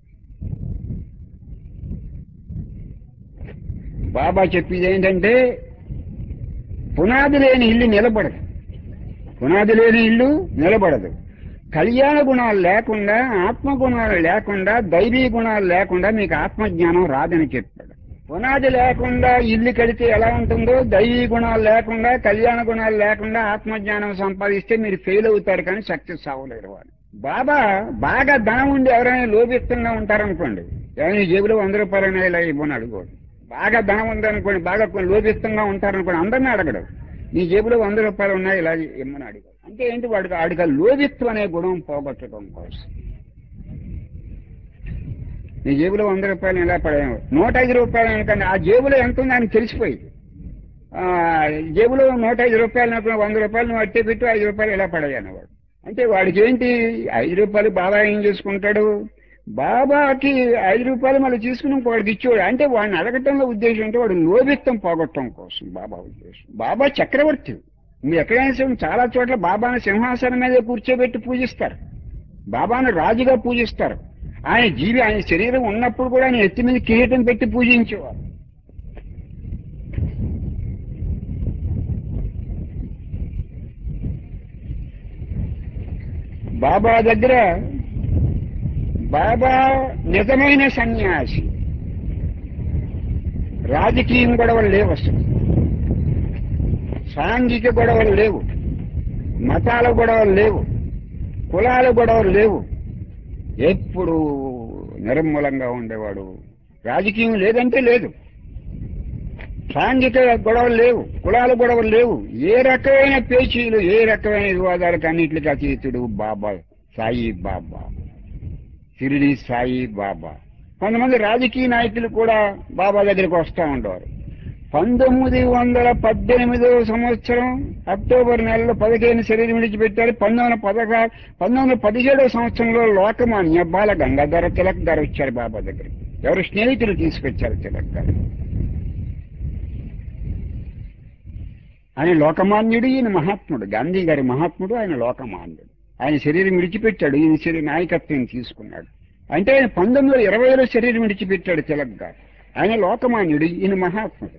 బాబా చెప్పేది ఏంటంటే, పునాది లేని ఇల్లు నిలబడదు. పునాది లేని ఇల్లు నిలబడదు. కళ్యాణ గుణాలు లేకుండా, ఆత్మగుణాలు లేకుండా, దైవీ గుణాలు లేకుండా మీకు ఆత్మజ్ఞానం రాదని చెప్పాడు. పునాది లేకుండా ఇల్లు కడితే ఎలా ఉంటుందో, దైవీ గుణాలు లేకుండా, కళ్యాణ గుణాలు లేకుండా ఆత్మజ్ఞానం సంపాదిస్తే మీరు ఫెయిల్ అవుతారు కానీ సక్సెస్ అవ్వలేరు. వాళ్ళు బాబా బాగా ధనం ఉండి ఎవరైనా లోభిస్తున్నా ఉంటారనుకోండి, ఎవరైనా ఈ జేబులో 100 రూపాయలైనా ఇలా ఇవ్వని అడుగుకోడు. బాగా ధనం ఉందనుకోండి, బాగా లోభిస్తున్నా ఉంటారనుకోండి, అందరినీ అడగడు. నీ జేబులో 100 రూపాయలు ఉన్నాయి ఇలా ఇమ్మని అడిగాడు. అంటే ఏంటి, వాడికి లోభిత్వం అనే గుణం పోగొట్టడం కోసం. నీ జేబులో 100 రూపాయలు ఇలా పడేయవు, 105 రూపాయలు అనుకోండి, ఆ జేబులో ఎంత ఉందో ఆయనకు తెలిసిపోయింది. ఆ జేబులో 105 రూపాయలు నాకు 100 రూపాయలు నువ్వు అట్టే పెట్టు, 5 రూపాయలు ఇలా పడేయనేవాడు. అంటే వాడికి ఏంటి, 5 రూపాయలు బాబా ఏం చేసుకుంటాడు, బాబాకి 5 రూపాయలు మళ్ళీ తీసుకుని వాడికి ఇచ్చేవాడు. అంటే వాడిని అడగటంలో ఉద్దేశం అంటే వాడు లోభిత్వం పోగొట్టడం కోసం బాబా ఉద్దేశం. బాబా చక్రవర్తి. మీరు ఎక్కడైనా సరే చాలా చోట్ల బాబాను సింహాసనం మీద కూర్చోబెట్టి పూజిస్తారు, బాబాను రాజుగా పూజిస్తారు. ఆయన శరీరం ఉన్నప్పుడు కూడా ఆయన ఎత్తి మీద కిరీటం పెట్టి పూజించేవారు. బాబా దగ్గర బాబా నిజమైన సన్యాసి. రాజకీయం గొడవలు లేవు అసలు, సాంఘిక గొడవలు లేవు, మతాల గొడవలు లేవు, కులాల గొడవలు లేవు. ఎప్పుడు నిర్మూలంగా ఉండేవాడు. రాజకీయం లేదంటే లేదు, సాంఘిక గొడవలు లేవు, కులాల గొడవలు లేవు, ఏ రకమైన పేచీలు, ఏ రకమైన వివాదాలకు అన్నింటికి అతీతుడు బాబా, సాయి బాబా, షిరిడి సాయి బాబా. కొంతమంది రాజకీయ నాయకులు కూడా బాబా దగ్గరికి వస్తూ ఉండేవారు. 1918 అక్టోబర్ నెలలో 15 శరీరం విడిచిపెట్టారు. 1917 లోకమాన్య బాల గంగాధర తిలక్ గారు వచ్చారు బాబా దగ్గరికి. ఎవరు స్నేహితులు తీసుకొచ్చారు తిలక్ గారు. ఆయన లోకమాన్యుడు, ఈయన మహాత్ముడు. గాంధీ గారి మహాత్ముడు, ఆయన లోకమాన్యుడు. ఆయన శరీరం విడిచిపెట్టాడు, ఈయన నాయకత్వం తీసుకున్నాడు. అంటే ఆయన 1920లో శరీరం విడిచిపెట్టాడు తిలక్ గారు. ఆయన లోకమాన్యుడు, ఈయన మహాత్ముడు.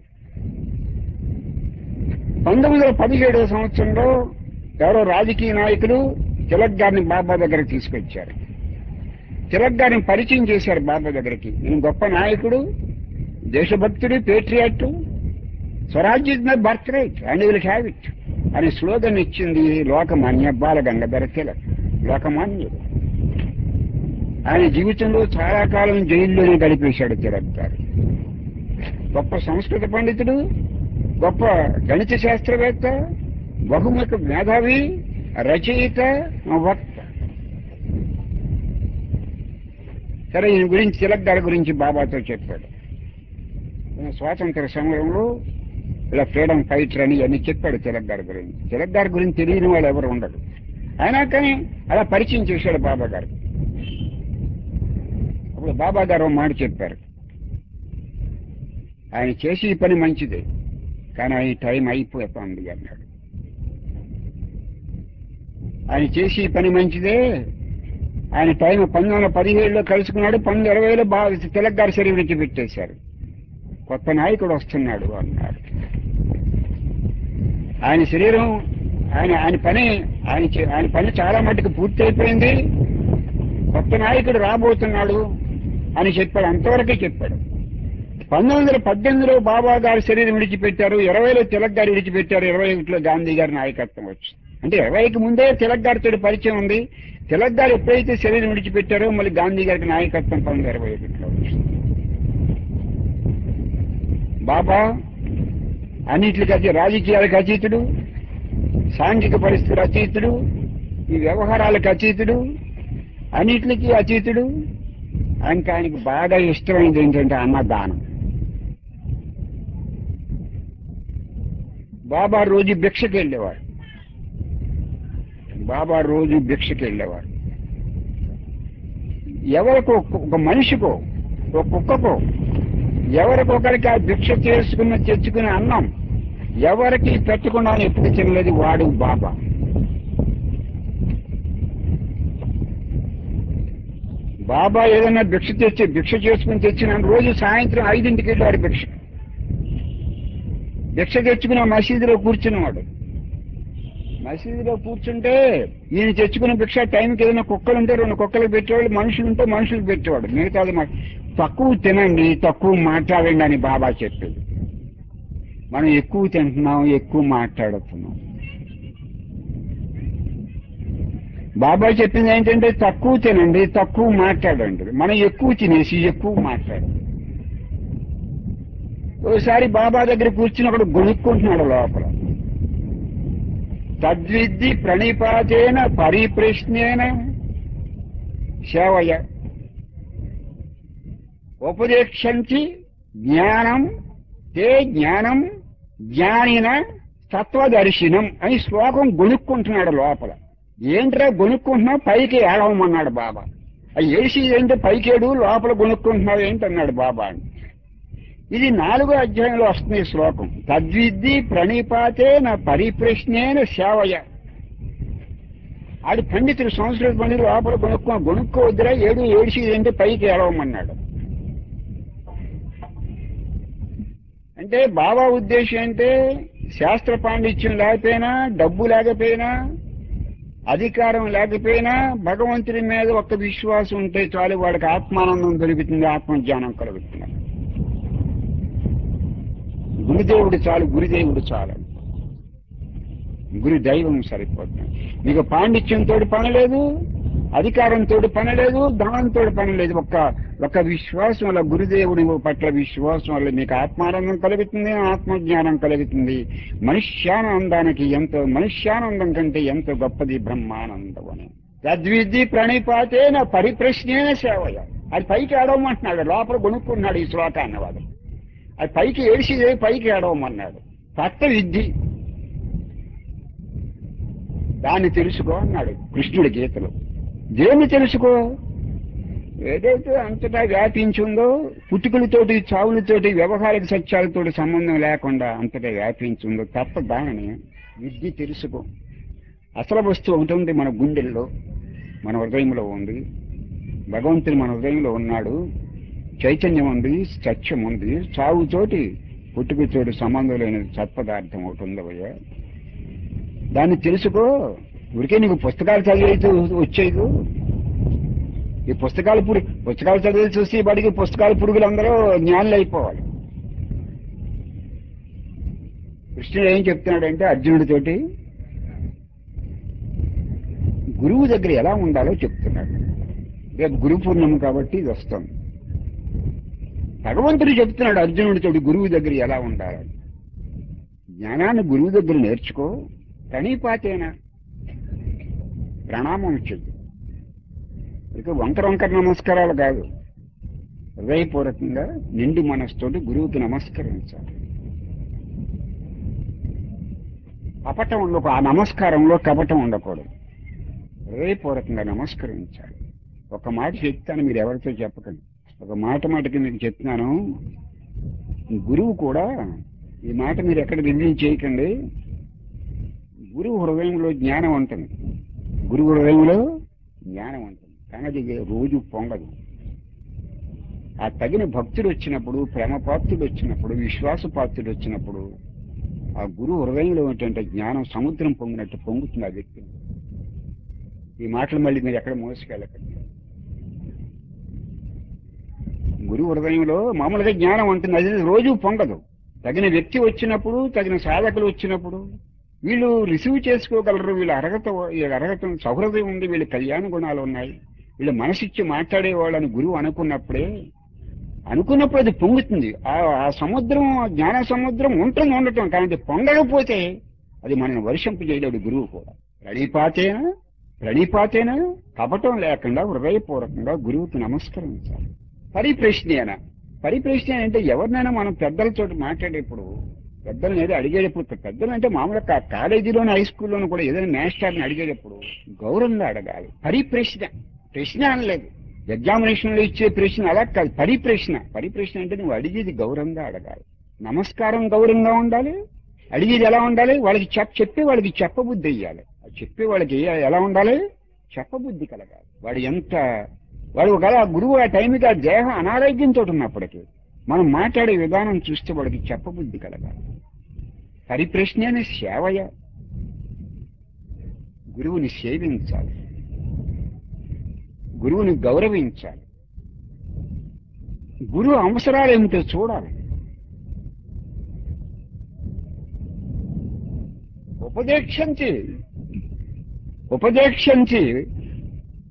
1917 ఎవరో రాజకీయ నాయకులు తిలక్ గారిని బాబా దగ్గరికి తీసుకొచ్చారు. తిలక్ గారిని పరిచయం చేశారు బాబా దగ్గరికి. ఈయన గొప్ప నాయకుడు, దేశభక్తుడు, patriot, Swarajya is my birth right and will have it అని స్లోగన్ ఇచ్చింది లోకమాన్య బాల గంగాధర తిలక్. లోకమాన్యుడు. ఆయన జీవితంలో చాలా కాలం జైల్లోనే గడిపేశాడు తిలక్ గారు. గొప్ప సంస్కృత పండితుడు, గొప్ప గణిత శాస్త్రవేత్త, బహుముఖ మేధావి, రచయిత, వక్త. సరే, ఈయన గురించి తిలక్ గారి గురించి బాబాతో చెప్పాడు. స్వాతంత్ర సమరంలో ఇలా ఫ్రీడమ్ ఫైటర్ అని అన్ని చెప్పాడు తిలక్ గారి గురించి. తిలక్ గారి గురించి తెలియని వాళ్ళు ఎవరు ఉండరు. అయినా కానీ అలా పరిచయం చేశాడు బాబా గారు. అప్పుడు బాబా గారు మాట చెప్పారు, ఆయన చేసి ఈ పని మంచిదే, కానీ ఆయన టైం అయిపోతుంది అన్నాడు. ఆయన చేసి ఈ పని మంచిదే, ఆయన టైం 1917లో కలుసుకున్నాడు. 1920లో తిలక్ గారి శరీరం విడిచిపెట్టేశారు. కొత్త నాయకుడు వస్తున్నాడు అన్నాడు. ఆయన శరీరం ఆయన పని చాలా మటుకు పూర్తి అయిపోయింది, కొత్త నాయకుడు రాబోతున్నాడు అని చెప్పాడు. అంతవరకే చెప్పాడు. 1918లో బాబా గారి శరీరం విడిచిపెట్టారు, 20లో తిలక్ గారు విడిచిపెట్టారు, 21లో గాంధీ గారి నాయకత్వం వచ్చింది. అంటే 20కి ముందే తిలక్ గారితో పరిచయం ఉంది. తిలక్ గారు ఎప్పుడైతే శరీరం విడిచిపెట్టారో మళ్ళీ గాంధీ గారికి నాయకత్వం 1921లో వచ్చింది. బాబా అన్నింటికి రాజకీయాలకు అతీతుడు, సాంఘిక పరిస్థితులు అతీతుడు, ఈ వ్యవహారాలకు అతీతుడు, అన్నిటికీ అతీతుడు. ఇంకా ఆయనకి బాగా ఇష్టమైనది ఏంటంటే అన్నదానం. బాబా రోజు భిక్షకి వెళ్ళేవారు. ఎవరికో, ఒక మనిషికో, ఒక కుక్కకో, ఎవరికొకరికి ఆ భిక్ష తెచ్చుకున్న అన్నం ఎవరికి పెట్టకుండా ఎప్పుడు తినలేదు వాడు బాబా. బాబా ఏదైనా భిక్ష చేసుకుని తెచ్చిన రోజు సాయంత్రం 5ంటికి వెళ్ళాడు భిక్ష తెచ్చుకున్న మసీదులో కూర్చున్నవాడు. మసీదులో కూర్చుంటే ఈయన తెచ్చుకున్న భిక్ష టైంకి ఏదైనా కుక్కలు ఉంటే 2 కుక్కలు పెట్టేవాళ్ళు, మనుషులు ఉంటే మనుషులు పెట్టేవాడు. మిగతాది తక్కువ తినండి, తక్కువ మాట్లాడండి అని బాబా చెప్పేది. మనం ఎక్కువ తింటున్నాం, ఎక్కువ మాట్లాడుతున్నాం. బాబా చెప్పింది ఏంటంటే తక్కువ తినండి, తక్కువ మాట్లాడండి. మనం ఎక్కువ తినేసి ఎక్కువ మాట్లాడండి. ఓసారి బాబా దగ్గర కూర్చుని ఒకడు గొనుక్కుంటున్నాడు లోపల. తద్విద్ది ప్రణిపాతేన పరిప్రశ్నేన సేవయ ఉపదేక్షంచి జ్ఞానం తే జ్ఞానం జ్ఞానిన తత్వదర్శినం అని శ్లోకం గొనుక్కుంటున్నాడు లోపల. ఏంట్రా గొనుక్కుంటున్నావు, పైకి ఏడవమన్నాడు బాబా. ఆ ఏసి ఏంటి పైకేడు, లోపల గొనుక్కుంటున్నావు ఏంటి అన్నాడు బాబా. ఇది 4వ అధ్యాయంలో వస్తుంది ఈ శ్లోకం. తద్విద్ది ప్రణిపాతేన పరిప్రశ్నేన సేవయ. ఆడు పండితుడు, సంస్కృత పండితుడు లోపల గొనుక్కోవద్దురా, ఏడిసి ఏంటి పైకి ఏడవమన్నాడు. అంటే బాబా ఉద్దేశం అంటే శాస్త్ర పాండిత్యం లేకపోయినా, డబ్బు లేకపోయినా, అధికారం లేకపోయినా భగవంతుడి మీద ఒక్క విశ్వాసం ఉంటే చాలు, వాడికి ఆత్మానందం దొరుకుతుంది, ఆత్మజ్ఞానం కలుగుతుంది. గురుదేవుడు చాలు, గురుదేవుడు చాలు, గురు దైవం సరిపోతుంది. మీకు పాండిత్యంతో పని లేదు, అధికారంతో పని లేదు, ధనంతో పని లేదు. ఒక్క విశ్వాసం వల్ల, గురుదేవుడి పట్ల విశ్వాసం వల్ల మీకు ఆత్మానందం కలుగుతుంది, ఆత్మజ్ఞానం కలుగుతుంది. మనుష్యానందం కంటే ఎంతో గొప్పది బ్రహ్మానందం అని. తద్విద్ది ప్రణిపాతేన పరిప్రశ్నేన సేవయ. అది పైకి ఏడవమంటున్నాడు, లోపల కొనుక్కున్నాడు ఈ శ్లోకాన్ని వాడు. అది పైకి ఏడిసిదే పైకి ఏడవమన్నాడు. తత్వ విద్ది, దాన్ని తెలుసుకో అన్నాడు కృష్ణుడి గీతలో. దేన్ని తెలుసుకో? ఏదైతే అంతటా వ్యాపించిందో, పుట్టుకలతోటి చావులతోటి వ్యవహారిక సత్యాలతోటి సంబంధం లేకుండా అంతటా వ్యాపించిందో తప్ప దానిని విద్య తెలుసుకో. అసలు వస్తువు ఒకటి ఉంది మన గుండెల్లో, మన హృదయంలో ఉంది. భగవంతుడు మన హృదయంలో ఉన్నాడు, చైతన్యం ఉంది, సత్యం ఉంది. చావుతోటి పుట్టుకతోటి సంబంధం లేని సత్పదార్థం ఒకటి ఉందవయ్యా, దాన్ని తెలుసుకో. ఊరికే నీకు పుస్తకాలు చదివేసి వచ్చేది. ఈ పుస్తకాలు చదివి చూసి బడికి పుస్తకాల పురుగులందరూ జ్ఞానులు అయిపోవాలి. కృష్ణుడు ఏం చెప్తున్నాడంటే అర్జునుడితోటి గురువు దగ్గర ఎలా ఉండాలో చెప్తున్నాడు. రేపు గురు పూర్ణిమ కాబట్టి ఇది వస్తుంది. భగవంతుడు చెప్తున్నాడు అర్జునుడితోటి గురువు దగ్గర ఎలా ఉండాలని. జ్ఞానాన్ని గురువు దగ్గర నేర్చుకో, ప్రణిపాతేనా ప్రణామం చెయ్యి. ఇక వంకర నమస్కారాలు కాదు, హృదయపూర్వకంగా నిండు మనస్సుతోటి గురువుకి నమస్కరించాలి. కపటం ఉండకు, ఆ నమస్కారంలో కపటం ఉండకూడదు. హృదయపూర్వకంగా నమస్కరించాలి. ఒక మాట చెప్తాను, మీరు ఎవరితో చెప్పకండి. ఒక మాటకి మీకు చెప్తున్నాను. గురువు కూడా, ఈ మాట మీరు ఎక్కడ రివ్యూ చేయకండి. గురువు హృదయంలో జ్ఞానం ఉంటుంది, గురువు హృదయంలో జ్ఞానం ఉంటుంది, కానీ అది రోజు పొంగదు. ఆ తగిన భక్తుడు వచ్చినప్పుడు, ప్రేమపాత్రుడు వచ్చినప్పుడు, విశ్వాసపాత్రుడు వచ్చినప్పుడు ఆ గురువు హృదయంలో ఏంటంటే జ్ఞానం సముద్రం పొంగినట్టు పొంగుతుంది ఆ వ్యక్తిని. ఈ మాటలు మళ్ళీ మీరు ఎక్కడ మోసుకెళ్ళకండి. గురువు హృదయంలో మామూలుగా జ్ఞానం ఉంటుంది, అది రోజు పొంగదు. తగిన వ్యక్తి వచ్చినప్పుడు, తగిన సాధకులు వచ్చినప్పుడు వీళ్ళు రిసీవ్ చేసుకోగలరు. వీళ్ళ అర్హత సౌహృదయం ఉంది, వీళ్ళ కళ్యాణ గుణాలు ఉన్నాయి, వీళ్ళ మనసిచ్చి మాట్లాడేవాళ్ళని గురువు అనుకున్నప్పుడు అది పొంగుతుంది. ఆ సముద్రం, జ్ఞాన సముద్రం ఉండటం కానీ అది పొంగకపోతే అది మనల్ని వర్షింపు చేయలేడు గురువు కూడా. ప్రణిపాతేనా కపటం లేకుండా హృదయపూర్వకంగా గురువుకి నమస్కరించాలి. పరిప్రశ్న అంటే ఎవరినైనా మనం పెద్దలతో మాట్లాడేప్పుడు, పెద్దలను ఏదో అడిగేటప్పుడు, పెద్దలు అంటే మామూలుగా కాలేజీలోని హై స్కూల్లోనూ కూడా ఏదైనా మాస్టర్ని అడిగేటప్పుడు గౌరవంగా అడగాలి. ప్రశ్న అనలేదు, ఎగ్జామినేషన్లో ఇచ్చే ప్రశ్న అలా కాదు. పరిప్రశ్న అంటే నువ్వు అడిగేది గౌరవంగా అడగాలి. నమస్కారం గౌరవంగా ఉండాలి. అడిగేది ఎలా ఉండాలి? వాళ్ళకి చెప్పి వాళ్ళకి చెప్పబుద్ధి అయ్యాలి. చెప్పే వాళ్ళకి ఎలా ఉండాలి? చెప్పబుద్ధి కలగాలి. వాడు ఒకవేళ గురువు ఆ టైంకి ఆ దేహం అనారోగ్యంతో ఉన్నప్పటికీ మనం మాట్లాడే విధానం చూస్తే వాడికి చెప్పబుద్ధి కలగాలి. పరిప్రశ్న అనే సేవయ. గురువుని సేవించాలి, గురువుని గౌరవించాలి, గురువు అవసరాలు ఏమిటో చూడాలి. ఉపదేశించి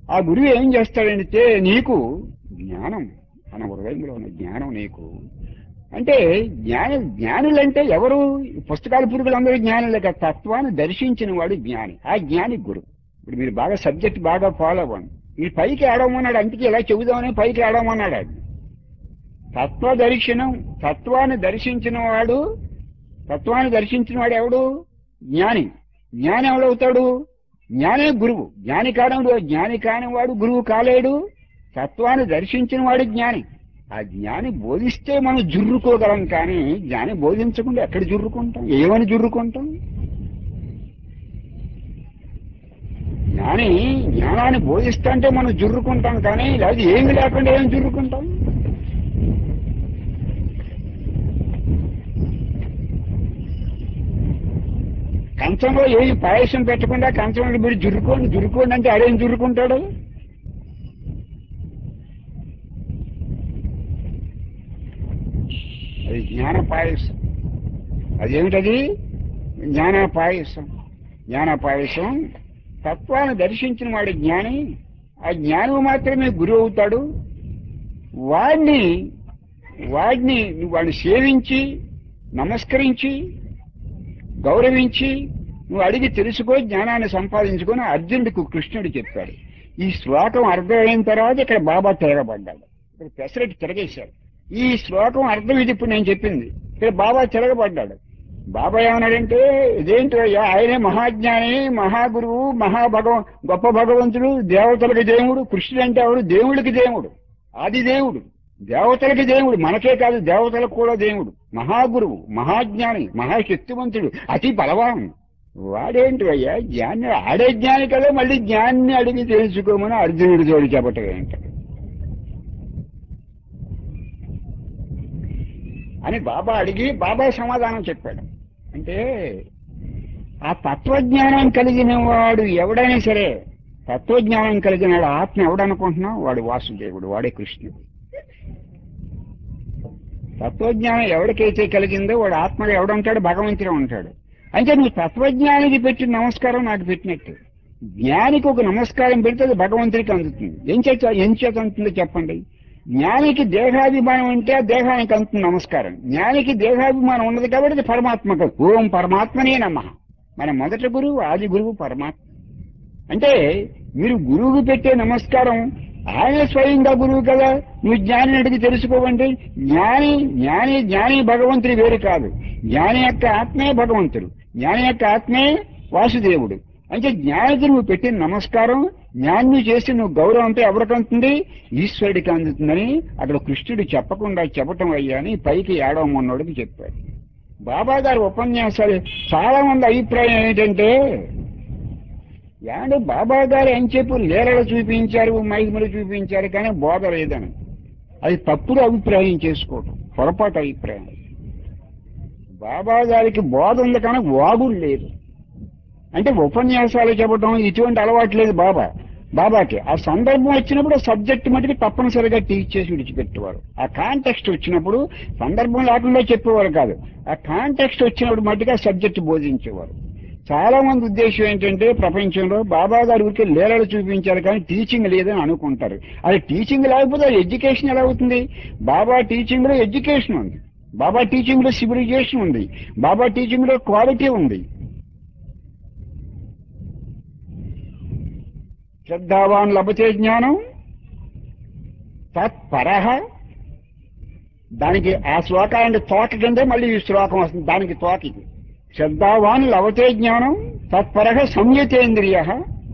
ఆ గురువు ఏం చేస్తాడంటే నీకు జ్ఞానం, మన హృదయంలో ఉన్న జ్ఞానం నీకు అంటే జ్ఞానులంటే ఎవరు? పుస్తకాల పురుగులందరూ జ్ఞానులే కదా. తత్వాన్ని దర్శించిన వాడు జ్ఞాని. ఆ జ్ఞాని గురువు. ఇప్పుడు మీరు బాగా సబ్జెక్ట్ బాగా ఫాలో అవ్వండి. ఈ పైకి ఆడమన్నాడు, అందుకే ఇలా చెబుదామని పైకి ఆడమన్నాడు అది. తత్వ దర్శనం, తత్వాన్ని దర్శించిన వాడు, తత్వాన్ని దర్శించిన వాడు ఎవడు? జ్ఞాని. జ్ఞాని ఎవడవుతాడు? జ్ఞానే గురువు. జ్ఞాని కానివాడు గురువు కాలేడు. తత్వాన్ని దర్శించిన వాడు జ్ఞాని. ఆ జ్ఞాని బోధిస్తే మనం జుర్రుకోగలం, కానీ జ్ఞాని బోధించకుండా ఎక్కడ జుర్రుకుంటాం? ఏమని జుర్రుకుంటాం? జ్ఞాని జ్ఞానాన్ని బోధిస్తుంటే మనం జుర్రుకుంటాం, కానీ లేదా ఏమి లేకుండా ఏం జుర్రుకుంటాం? కంచంలో ఏమి పాయసం పెట్టకుండా కంచంలో మీరు జుర్రుకోండి అంటే అదేం జుర్రుకుంటాడు? అది జ్ఞాన పాయసం. అదేమిటది? జ్ఞాన పాయసం. జ్ఞాన పాయసం. తత్వాన్ని దర్శించిన వాడు జ్ఞాని. ఆ జ్ఞానం మాత్రమే గురువు అవుతాడు. వాడిని వాడిని సేవించి, నమస్కరించి, గౌరవించి నువ్వు అడిగి తెలుసుకో, జ్ఞానాన్ని సంపాదించుకొని అర్జునుడికి కృష్ణుడు చెప్పాడు. ఈ శ్లోకం అర్థమైన తర్వాత ఇక్కడ బాబా తిరగబడ్డాడు. ఇక్కడ పెసరెట్ తిరగేశాడు. ఈ శ్లోకం అర్థం ఇది ఇప్పుడు నేను చెప్పింది. ఇక్కడ బాబా తిరగబడ్డాడు. బాబా ఏమన్నాడంటే, ఇదేంటో ఆయనే మహాజ్ఞాని, మహాగురువు, గొప్ప భగవంతుడు, దేవతలకి దేవుడు. కృష్ణుడు అంటే ఎవడు? దేవుడికి దేవుడు, ఆది దేవుడు, దేవతలకి దేవుడు. మనకే కాదు, దేవతలకు కూడా దేవుడు. మహాగురువు, మహాజ్ఞాని, మహాశక్తివంతుడు, అతి బలవాన్. వాడేంటి అయ్యా జ్ఞాని? ఆడే జ్ఞాని కదా, మళ్ళీ జ్ఞాన్ని అడిగి తెలుసుకోమని అర్జునుడి తోడు చెప్పటం ఏంటది అని బాబా అడిగి బాబా సమాధానం చెప్పాడు. అంటే ఆ తత్వజ్ఞానం కలిగిన వాడు ఎవడైనా సరే, తత్వజ్ఞానం కలిగిన వాడు ఆత్మ ఎవడనుకుంటున్నావు? వాడు వాసుదేవుడు, వాడే కృష్ణుడు. తత్వజ్ఞానం ఎవరికైతే కలిగిందో వాడు ఆత్మగా ఎవడంటాడు? భగవంతుడే ఉంటాడు. అంటే నువ్వు తత్వజ్ఞానికి పెట్టిన నమస్కారం నాకు పెట్టినట్టు. జ్ఞానికి ఒక నమస్కారం పెడితే అది భగవంతుడికి అందుతుంది. ఏం చేత అందుతుందో చెప్పండి? జ్ఞానికి దేహాభిమానం ఉంటే ఆ దేహానికి అందుతుంది నమస్కారం. జ్ఞానికి దేహాభిమానం ఉన్నది కాబట్టి అది పరమాత్మకు. ఓం పరమాత్మనే నమః. మన మొదటి గురువు, ఆది గురువు పరమాత్మ. అంటే మీరు గురువుకు పెట్టే నమస్కారం, ఆయన స్వయంగా గురువు కదా. నువ్వు జ్ఞాని అడిగి తెలుసుకోవండి. జ్ఞాని భగవంతుడు వేరు కాదు. జ్ఞాని యొక్క ఆత్మే భగవంతుడు, జ్ఞాని యొక్క ఆత్మే వాసుదేవుడు. అంటే జ్ఞానికి నువ్వు పెట్టిన నమస్కారం, జ్ఞాన్ని చేసి నువ్వు గౌరవం అంటే ఎవరికి అందుతుంది? ఈశ్వరుడికి అందుతుందని అక్కడ కృష్ణుడు చెప్పకుండా చెప్పటం అయ్యా అని పైకి ఏడవమన్నోడికి చెప్పాడు. బాబా గారి ఉపన్యాసాలు చాలా మంది అభిప్రాయం ఏంటంటే, ఏమంటే బాబా గారు అని చెప్పి లీలలు చూపించారు, మైములు చూపించారు, కానీ బోధ లేదని. అది తప్పుడు అభిప్రాయం చేసుకోవటం, పొరపాటు అభిప్రాయం. బాబా గారికి బోధ ఉంది కానీ వాగుడు లేదు. అంటే ఉపన్యాసాలు చెప్పడం ఇటువంటి అలవాటు లేదు బాబాకి. ఆ సందర్భం వచ్చినప్పుడు సబ్జెక్ట్ మటుకు తప్పనిసరిగా టీచ్ చేసి విడిచిపెట్టేవారు. ఆ కాంటెక్స్ట్ వచ్చినప్పుడు, సందర్భం లేకుండా చెప్పేవారు కాదు, ఆ కాంటెక్స్ట్ వచ్చినప్పుడు మటుకు ఆ సబ్జెక్ట్ బోధించేవారు. చాలా మంది ఉద్దేశం ఏంటంటే, ప్రపంచంలో బాబా గారి ఊరికే లీలలు చూపించారు కానీ టీచింగ్ లేదని అనుకుంటారు. అది టీచింగ్ లేకపోతే ఎడ్యుకేషన్ ఎలా అవుతుంది? బాబా టీచింగ్ లో ఎడ్యుకేషన్ ఉంది, బాబా టీచింగ్ లో సివిలైజేషన్ ఉంది, బాబా టీచింగ్ లో క్వాలిటీ ఉంది. శ్రద్ధావాన్ లభతే జ్ఞానం తత్పరః. దానికి ఆ శ్లోకానికి తోక కిందే మళ్ళీ ఈ శ్లోకం వస్తుంది. దానికి తోక ఇది. శ్రద్ధావాన్ లభతే జ్ఞానం తత్పరః సంయతేంద్రియః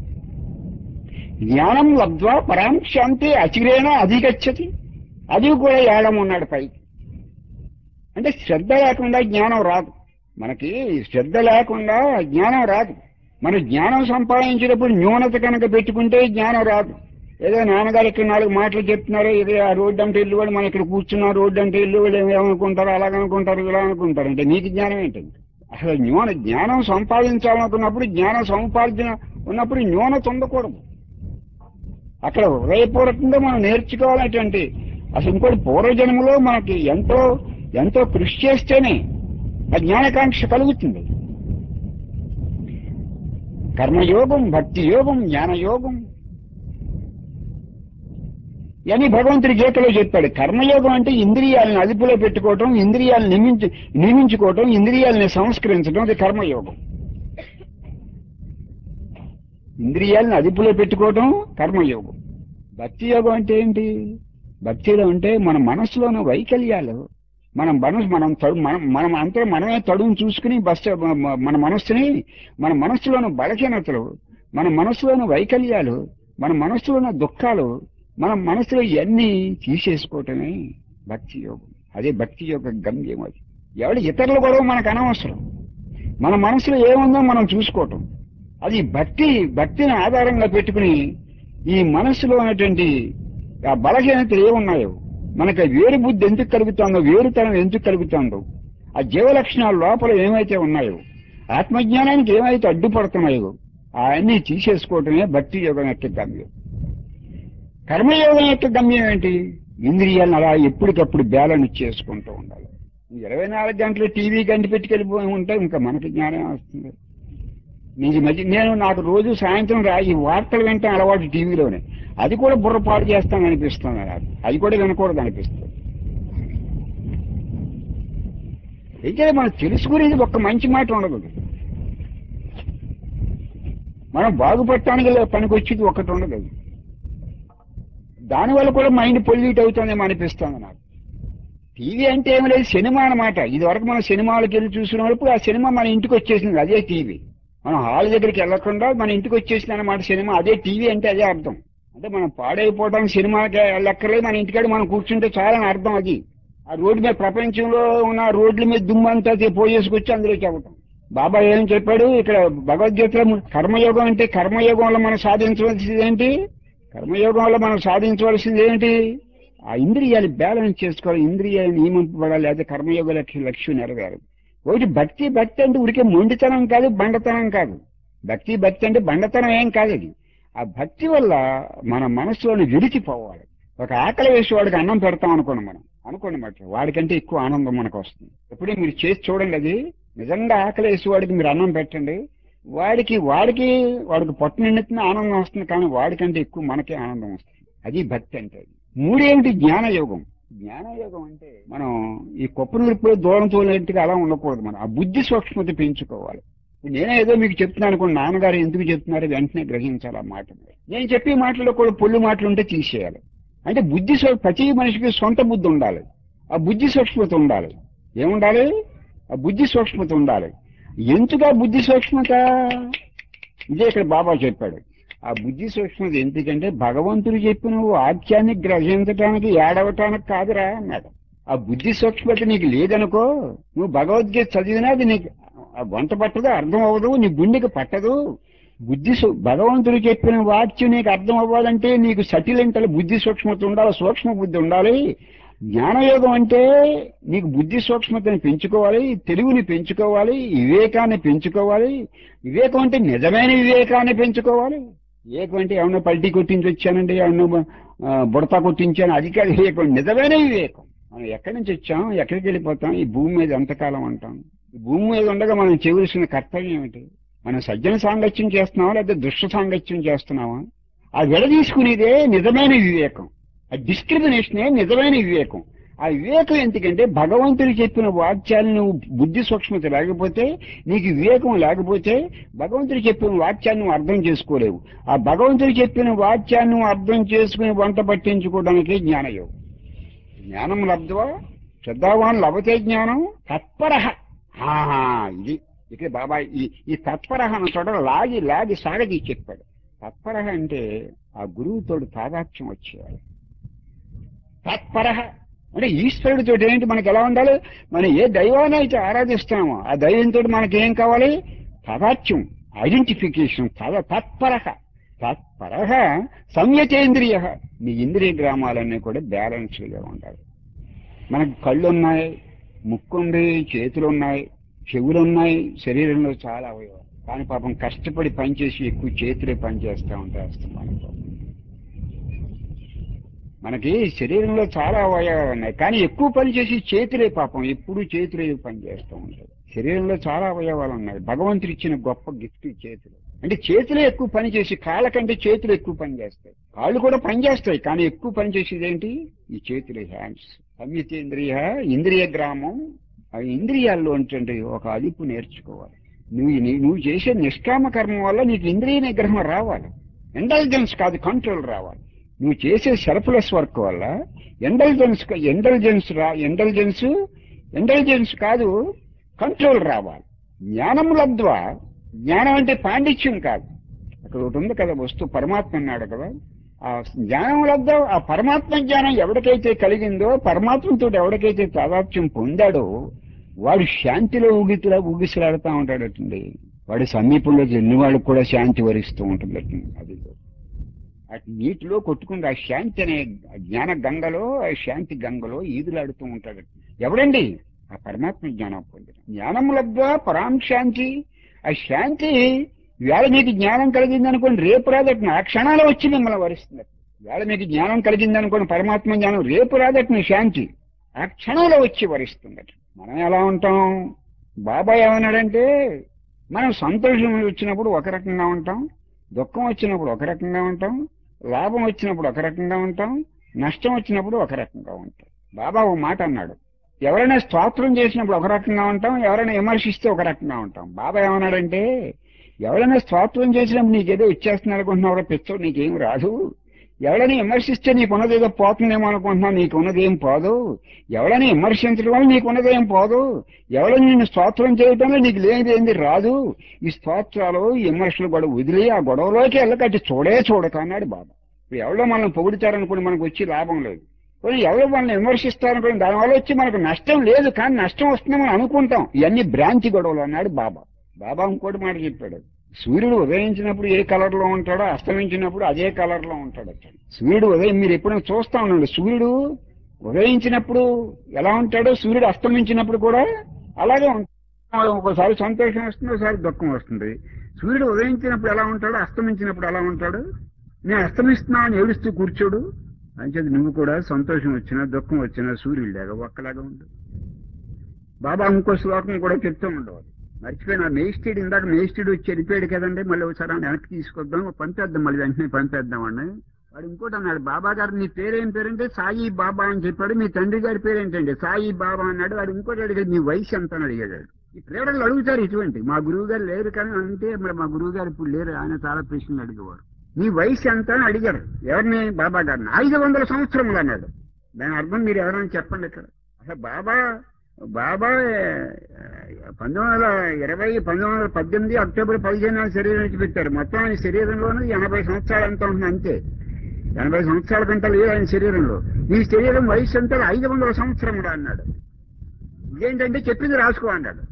జ్ఞానం లబ్ధ్వా పరాం శాంతి అచిరేణ అధిగచ్చతి. అది కూడా ఏడం ఉన్నాడు పైకి. అంటే శ్రద్ధ లేకుండా జ్ఞానం రాదు. మనకి శ్రద్ధ లేకుండా జ్ఞానం రాదు. మనం జ్ఞానం సంపాదించేటప్పుడు న్యూనత కనుక పెట్టుకుంటే జ్ఞానం రాదు. ఏదో నాన్నగారు ఇక్కడ 4 మాటలు చెప్తున్నారు, ఇది ఆ రోడ్డు అంటే ఇల్లు వాళ్ళు, మనం ఇక్కడ కూర్చున్నాం, రోడ్డు అంటే ఇల్లు వాళ్ళు ఏమనుకుంటారు, అలాగనుకుంటారు, ఇలా అనుకుంటారు. అంటే నీకు జ్ఞానం ఏంటండి? అసలు జ్ఞానం సంపాదించాలనుకున్నప్పుడు, జ్ఞానం సముపార్జన ఉన్నప్పుడు న్యూనత ఉండకూడదు. అక్కడ హృదయపూర్వకంగా మనం నేర్చుకోవాలనేటువంటి అసలు ఇంకోటి పూర్వజన్మలో మనకి ఎంతో ఎంతో కృషి చేస్తేనే ఆ జ్ఞానకాంక్ష కలుగుతుంది. కర్మయోగం, భక్తి యోగం, జ్ఞానయోగం, అని భగవంతుడి గీతలో చెప్పాడు. కర్మయోగం అంటే ఇంద్రియాలను అదుపులో పెట్టుకోవటం, ఇంద్రియాలను నియమించుకోవటం, ఇంద్రియాలని సంస్కరించడం, అది కర్మయోగం. ఇంద్రియాలను అదుపులో పెట్టుకోవటం కర్మయోగం. భక్తి యోగం అంటే ఏంటి? భక్తిలో అంటే మన మనసులోని వైకల్యాలు, మనం అంతా మనమే తడును చూసుకుని మన మనస్సుని, మన మనస్సులోని బలహీనతలు, మన మనస్సులోని వైకల్యాలు, మన మనస్సులోని దుఃఖాలు, మన మనసులో ఇవన్నీ తీసేసుకోవటమే భక్తి యోగం. అదే భక్తి యొక్క గమ్యం. అది ఇతరుల గొడవ మనకు అనవసరం. మన మనసులో ఏముందో మనం చూసుకోవటం, అది భక్తిని ఆధారంగా పెట్టుకుని ఈ మనస్సులో ఉన్నటువంటి ఆ బలహీనతలు ఏమున్నాయో, మనకు వేరు బుద్ధి ఎందుకు కలుగుతుందో, వేరుతనం ఎందుకు కలుగుతుందో, ఆ జీవ లక్షణాల లోపల ఏమైతే ఉన్నాయో, ఆత్మజ్ఞానానికి ఏమైతే అడ్డుపడుతున్నాయో అవన్నీ తీసేసుకోవటమే భక్తి యోగం యొక్క గమ్యం. కర్మయోగం యొక్క గమ్యం ఏంటి? ఇంద్రియాలను అలా ఎప్పటికప్పుడు బ్యాలెన్స్ చేసుకుంటూ ఉండాలి. 24 గంటలు టీవీ గంట పెట్టుకెళ్ళిపోయి ఉంటే ఇంకా మనకి జ్ఞానం వస్తుంది. నాకు రోజు సాయంత్రం ఈ వార్తలు వింటే అలవాటు టీవీలోనే. అది కూడా బుర్రపాటు చేస్తాను అనిపిస్తుంది నాకు. అది కూడా వినకూడదు అనిపిస్తుంది. అయితే మనం తెలుసుకునేది ఒక్క మంచి మాట ఉండదు. మనం బాగుపడటానికి పనికొచ్చేది ఒకటి ఉండదు. దానివల్ల కూడా మైండ్ పొల్యూట్ అవుతుందేమో అనిపిస్తుంది నాకు. టీవీ అంటే ఏమి లేదు, సినిమా అన్నమాట. ఇది వరకు మనం సినిమాలకు వెళ్ళి చూసినప్పుడు ఆ సినిమా మన ఇంటికి వచ్చేసింది, అదే టీవీ. మనం హాల్ దగ్గరికి వెళ్లకుండా మన ఇంటికి వచ్చేసింది అన్నమాట సినిమా. అదే టీవీ అంటే అదే అర్థం. అంటే మనం పాడైపోవడానికి సినిమాకి వెళ్ళక్కర్లేదు, మన ఇంటికాడ మనం కూర్చుంటే చాలా అర్థం. అది ఆ రోడ్డు మీద, ప్రపంచంలో ఉన్న రోడ్ల మీద దుమ్మంతా పోయేసుకొచ్చి అందులోకి అవ్వటం. బాబా ఏం చెప్పాడు ఇక్కడ భగవద్గీతలో? కర్మయోగం అంటే, కర్మయోగంలో మనం సాధించవలసింది ఏంటి? కర్మయోగంలో మనం సాధించవలసింది ఏంటి? ఆ ఇంద్రియాలు బ్యాలెన్స్ చేసుకోవాలి, ఇంద్రియాలు నియమింపబడాలి. అదే కర్మయోగ లక్ష్యం నెరవేరు. ఒకటి భక్తి అంటే ఉడికే మొండితనం కాదు, బండతనం కాదు. భక్తి అంటే బండతనం ఏం కాదు. అది ఆ భక్తి వల్ల మన మనసులోని విడిచిపోవాలి. ఒక ఆకలి వేసి వాడికి అన్నం పెడతాం అనుకోండి మాట, వాడికంటే ఎక్కువ ఆనందం మనకు వస్తుంది. ఎప్పుడూ మీరు చేసి చూడండి. అది నిజంగా ఆకలి వేసి వాడికి మీరు అన్నం పెట్టండి, వాడికి పొట్ట నిండుతున్న ఆనందం వస్తుంది, కానీ వాడికంటే ఎక్కువ మనకే ఆనందం వస్తుంది. అది భక్తి అంటే. మూడేమిటి? జ్ఞానయోగం. జ్ఞానయోగం అంటే మనం ఈ కొప్పను ఇప్పుడు దూరం తోలేట్టుగా అలా ఉండకూడదు. మనం ఆ బుద్ధి సూక్ష్మత పెంచుకోవాలి. నేనే ఏదో మీకు చెప్తున్నాను అనుకోండి, నాన్నగారు ఎందుకు చెప్తున్నారు వెంటనే గ్రహించాలి ఆ మాట. నేను చెప్పే మాటల్లో కూడా పొల్లు మాటలు ఉంటే తీసేయాలి. అంటే ప్రతి మనిషికి సొంత బుద్ధి ఉండాలి, ఆ బుద్ధి సూక్ష్మత ఉండాలి. ఏముండాలి? ఆ బుద్ధి సూక్ష్మత ఉండాలి. ఎందుకు ఆ బుద్ధి సూక్ష్మత? ఇదే ఇక్కడ బాబా చెప్పాడు. ఆ బుద్ధి సూక్ష్మత ఎందుకంటే భగవంతుడు చెప్పిన వాక్యాన్ని గ్రహించడానికి, ఏడవటానికి కాదురా అన్నాడు. ఆ బుద్ధి సూక్ష్మత నీకు లేదనుకో, నువ్వు భగవద్గీత చదివినా అది నీకు వంట పట్టదు, అర్థం అవ్వదు, నీ గుండెకి పట్టదు. భగవంతుడు చెప్పిన వాక్యం నీకు అర్థం అవ్వాలంటే నీకు సటిల్ బుద్ధి సూక్ష్మత ఉండాలి, సూక్ష్మ బుద్ధి ఉండాలి. జ్ఞానయోగం అంటే నీకు బుద్ధి సూక్ష్మతని పెంచుకోవాలి, తెలివిని పెంచుకోవాలి, వివేకాన్ని పెంచుకోవాలి. వివేకం అంటే నిజమైన వివేకాన్ని పెంచుకోవాలి. వివేకం అంటే ఏమన్నా పల్టీ కొట్టించి వచ్చానండి, ఏమన్నా బుడత కొట్టించాను, అది కాదు వివేకం. నిజమైన వివేకం. మనం ఎక్కడి నుంచి వచ్చాం, ఎక్కడికి వెళ్ళిపోతాం, ఈ భూమి మీద ఎంతకాలం అంటాం, ఈ భూమి మీద ఉండగా మనం చేయవలసిన కర్తవ్యం ఏమిటి? మనం సజ్జన సాంగత్యం చేస్తున్నావా లేదా దుష్ట సాంగత్యం చేస్తున్నావా? ఆ విడదీసుకునేదే నిజమైన వివేకం. ఆ డిస్క్రిమినేషనే నిజమైన వివేకం. ఆ వివేకం ఎందుకంటే భగవంతుడు చెప్పిన వాక్యాలను నువ్వు బుద్ధి సూక్ష్మత లేకపోతే, నీకు వివేకం లేకపోతే భగవంతుడు చెప్పిన వాక్యాన్ని నువ్వు అర్థం చేసుకోలేవు. ఆ భగవంతుడు చెప్పిన వాక్యాన్ని నువ్వు అర్థం చేసుకుని వంట పట్టించుకోవడానికి జ్ఞానయోగం. జ్ఞానం లబ్ధ్వా శ్రద్ధావాన్ లభతే జ్ఞానం తత్పరః. ఇది ఇక్కడ బాబా ఈ తత్పరః అన్న చోట లాగి సాగది చెప్పాడు. తత్పరః అంటే ఆ గురువుతోడు తాదాత్మ్యం వచ్చేవాడు. తత్పరః అంటే ఈశ్వరుడితో ఏంటి మనకి ఎలా ఉండాలి? మనం ఏ దైవాన్ని అయితే ఆరాధిస్తున్నామో ఆ దైవంతో మనకేం కావాలి? తాదాత్మ్యం, ఐడెంటిఫికేషన్. తత్పరః. తత్పరః సంయతేంద్రియ. నీ ఇంద్రియ గ్రామాలన్నీ కూడా బ్యాలెన్స్డ్గా ఉండాలి. మనకు కళ్ళు ఉన్నాయి, ముక్కు ఉంది, చేతులు ఉన్నాయి, చెవులు ఉన్నాయి, శరీరంలో చాలా అవయవాలు. కానీ పాపం కష్టపడి పనిచేసి ఎక్కువ చేతులే పనిచేస్తూ ఉంటాయి అస్తమానం. మనకి శరీరంలో చాలా అవయవాలు ఉన్నాయి, కానీ ఎక్కువ పని చేసి చేతులే పాపం ఎప్పుడూ చేతులే పనిచేస్తూ ఉంటాయి. శరీరంలో చాలా అవయవాలు ఉన్నాయి, భగవంతుడు ఇచ్చిన గొప్ప గిఫ్ట్ చేతులు. అంటే చేతులే ఎక్కువ పని చేసి కాళ్ళ కంటే చేతులు ఎక్కువ పని చేస్తాయి. కాళ్ళు కూడా పని చేస్తాయి, కానీ ఎక్కువ పని చేసేది ఏంటి? ఈ చేతులు, హ్యాండ్స్. సంయుతేంద్రియ ఇంద్రియ గ్రామం. ఆ ఇంద్రియాల్లో ఉంటుంది ఒక అదుపు నేర్చుకోవాలి. నువ్వు చేసే నిష్కామ కర్మ వల్ల నీకు ఇంద్రియ నిగ్రహం రావాలి. ఇంటెలిజెన్స్ కాదు, కంట్రోల్ రావాలి. నువ్వు చేసే సెల్ఫ్లెస్ వర్క్ వల్ల ఇంటెలిజెన్స్ ఇంటెలిజెన్స్ ఇంటెలిజెన్స్ కాదు, కంట్రోల్ రావాలి. జ్ఞానం లబ్ధ్వా, జ్ఞానం అంటే పాండిత్యం కాదు. అక్కడ ఒకటి ఉంది కదా, వస్తువు పరమాత్మ అన్నాడు కదా. ఆ జ్ఞానం లబ్ధ, ఆ పరమాత్మ జ్ఞానం ఎవరికైతే కలిగిందో, పరమాత్మతో ఎవరికైతే తాదాత్మ్యం పొందాడో వాడు శాంతిలో ఊగిసలాడుతూ ఉంటాడటండి. వాడి సమీపంలో ఎన్ని వాళ్ళకు కూడా శాంతి వరిస్తూ ఉంటుందటండి. అది అటు నీటిలో కొట్టుకుంది ఆ శాంతి అనే జ్ఞాన గంగలో, ఆ శాంతి గంగలో ఈదులాడుతూ ఉంటాడు. ఎవడండి? ఆ పరమాత్మ జ్ఞానం పొందిన. జ్ఞానం లబ్ధ పరాం శాంతి. ఆ శాంతి వేళ మీకు జ్ఞానం కలిగింది అనుకోండి, రేపు రాదట, ఆ క్షణాలు వచ్చి మిమ్మల్ని వరిస్తుంది. వేళ మీకు జ్ఞానం కలిగింది అనుకోండి, పరమాత్మ జ్ఞానం, రేపు రాదట నీ శాంతి, ఆ క్షణంలో వచ్చి వరిస్తుందట. మనం ఎలా ఉంటాం? బాబా ఏమన్నాడంటే, మనం సంతోషం వచ్చినప్పుడు ఒక రకంగా ఉంటాం, దుఃఖం వచ్చినప్పుడు ఒక రకంగా ఉంటాం, లాభం వచ్చినప్పుడు ఒక రకంగా ఉంటాం, నష్టం వచ్చినప్పుడు ఒక రకంగా ఉంటాం. బాబా ఓ మాట అన్నాడు, ఎవరైనా స్తోత్రం చేసినప్పుడు ఒక రకంగా ఉంటాం, ఎవరైనా విమర్శిస్తే ఒక రకంగా ఉంటాం. బాబా ఏమన్నాడంటే, ఎవరైనా స్తోత్రం చేసినప్పుడు నీకేదో ఇచ్చేస్తున్నారు అనుకుంటున్నావు, పిచ్చోడు, నీకేం రాదు. ఎవరైనా విమర్శిస్తే నీకున్నదేదో పోతుందేమో అనుకుంటున్నావు, నీకున్నదేం పోదు. ఎవరైనా విమర్శించడం వల్ల నీకున్నదేం పోదు. ఎవరైనా నిన్ను స్తోత్రం చేయటంలో నీకు లేనిదేంది రాదు. ఈ స్తోత్రాలు విమర్శలు గొడవ వదిలి ఆ గొడవలోకి వెళ్ళకట్టి చూడక అన్నాడు బాబా. ఇప్పుడు ఎవరో మనల్ని పొగుడుతారనుకోండి, మనకు వచ్చి లాభం లేదు. ఎవరో మనల్ని విమర్శిస్తారనుకోండి, దానివల్ల వచ్చి మనకు నష్టం లేదు, కానీ నష్టం వస్తుందని అనుకుంటాం. ఇవన్నీ భ్రాంతి గొడవలు అన్నాడు బాబా. బాబా ఇంకోటి మాట చెప్పాడు, సూర్యుడు ఉదయించినప్పుడు ఏ కలర్ లో ఉంటాడో, అస్తమించినప్పుడు అదే కలర్ లో ఉంటాడు. సూర్యుడు ఉదయం మీరు ఎప్పుడైనా చూస్తా ఉండండి, సూర్యుడు ఉదయించినప్పుడు ఎలా ఉంటాడో సూర్యుడు అస్తమించినప్పుడు కూడా అలాగే ఉంటాడు. ఒకసారి సంతోషం వస్తుంది, ఒకసారి దుఃఖం వస్తుంది. సూర్యుడు ఉదయించినప్పుడు ఎలా ఉంటాడో, అస్తమించినప్పుడు ఎలా ఉంటాడు. నేను అస్తమిస్తున్నా అని ఏడుస్తూ కూర్చోడు. అంచేది నువ్వు కూడా సంతోషం వచ్చినా దుఃఖం వచ్చినా సూర్యుడు లాగా ఒక్కలాగా ఉండు. బాబా ఇంకో శ్లోకం కూడా చెప్తూ ఉండవాలి, మర్చిపోయినా. మేస్టేడ్ ఇందాక మేస్టేడ్ వచ్చి వెళ్ళిపోయాడు కదండి, మళ్ళీ ఒకసారి వెనక్కి తీసుకొద్దాం, పంపేద్దాం, మళ్ళీ వెంటనే పంపేద్దాం అండి. వాడు ఇంకోటి అన్నాడు, బాబా గారు నీ పేరేం పేరంటే సాయి బాబా అని చెప్పాడు. మీ తండ్రి గారి పేరేంటండి? సాయి బాబా అన్నాడు. వాడు ఇంకోటి అడిగాడు, నీ వయసు ఎంత అని అడిగాడు. ఈ క్రీడలు అడుగుతారు ఇటువంటి. మా గురువు గారు లేరు కానీ, అంటే మరి మా గురువు గారు ఇప్పుడు లేరు, ఆయన చాలా ప్రశ్నలు అడిగేవారు. నీ వయసు ఎంత అని అడిగారు. ఎవరిని? బాబా గారిని. 500 సంవత్సరములు అన్నాడు. దాని అర్థం మీరు ఎవరైనా చెప్పండి ఇక్కడ. అసలు బాబా 1918 అక్టోబర్ 15 శరీరం విడిచిపెట్టారు. మొత్తం ఆయన శరీరంలోనూ 80 సంవత్సరాలు ఎంత ఉంటుంది అంతే. 80 సంవత్సరాల కంటే లేదు ఆయన శరీరంలో. ఈ శరీరం వయసు అంతా 500 సంవత్సరములు అన్నాడు. ఇదేంటంటే చెప్పింది రాసుకో అన్నాడు.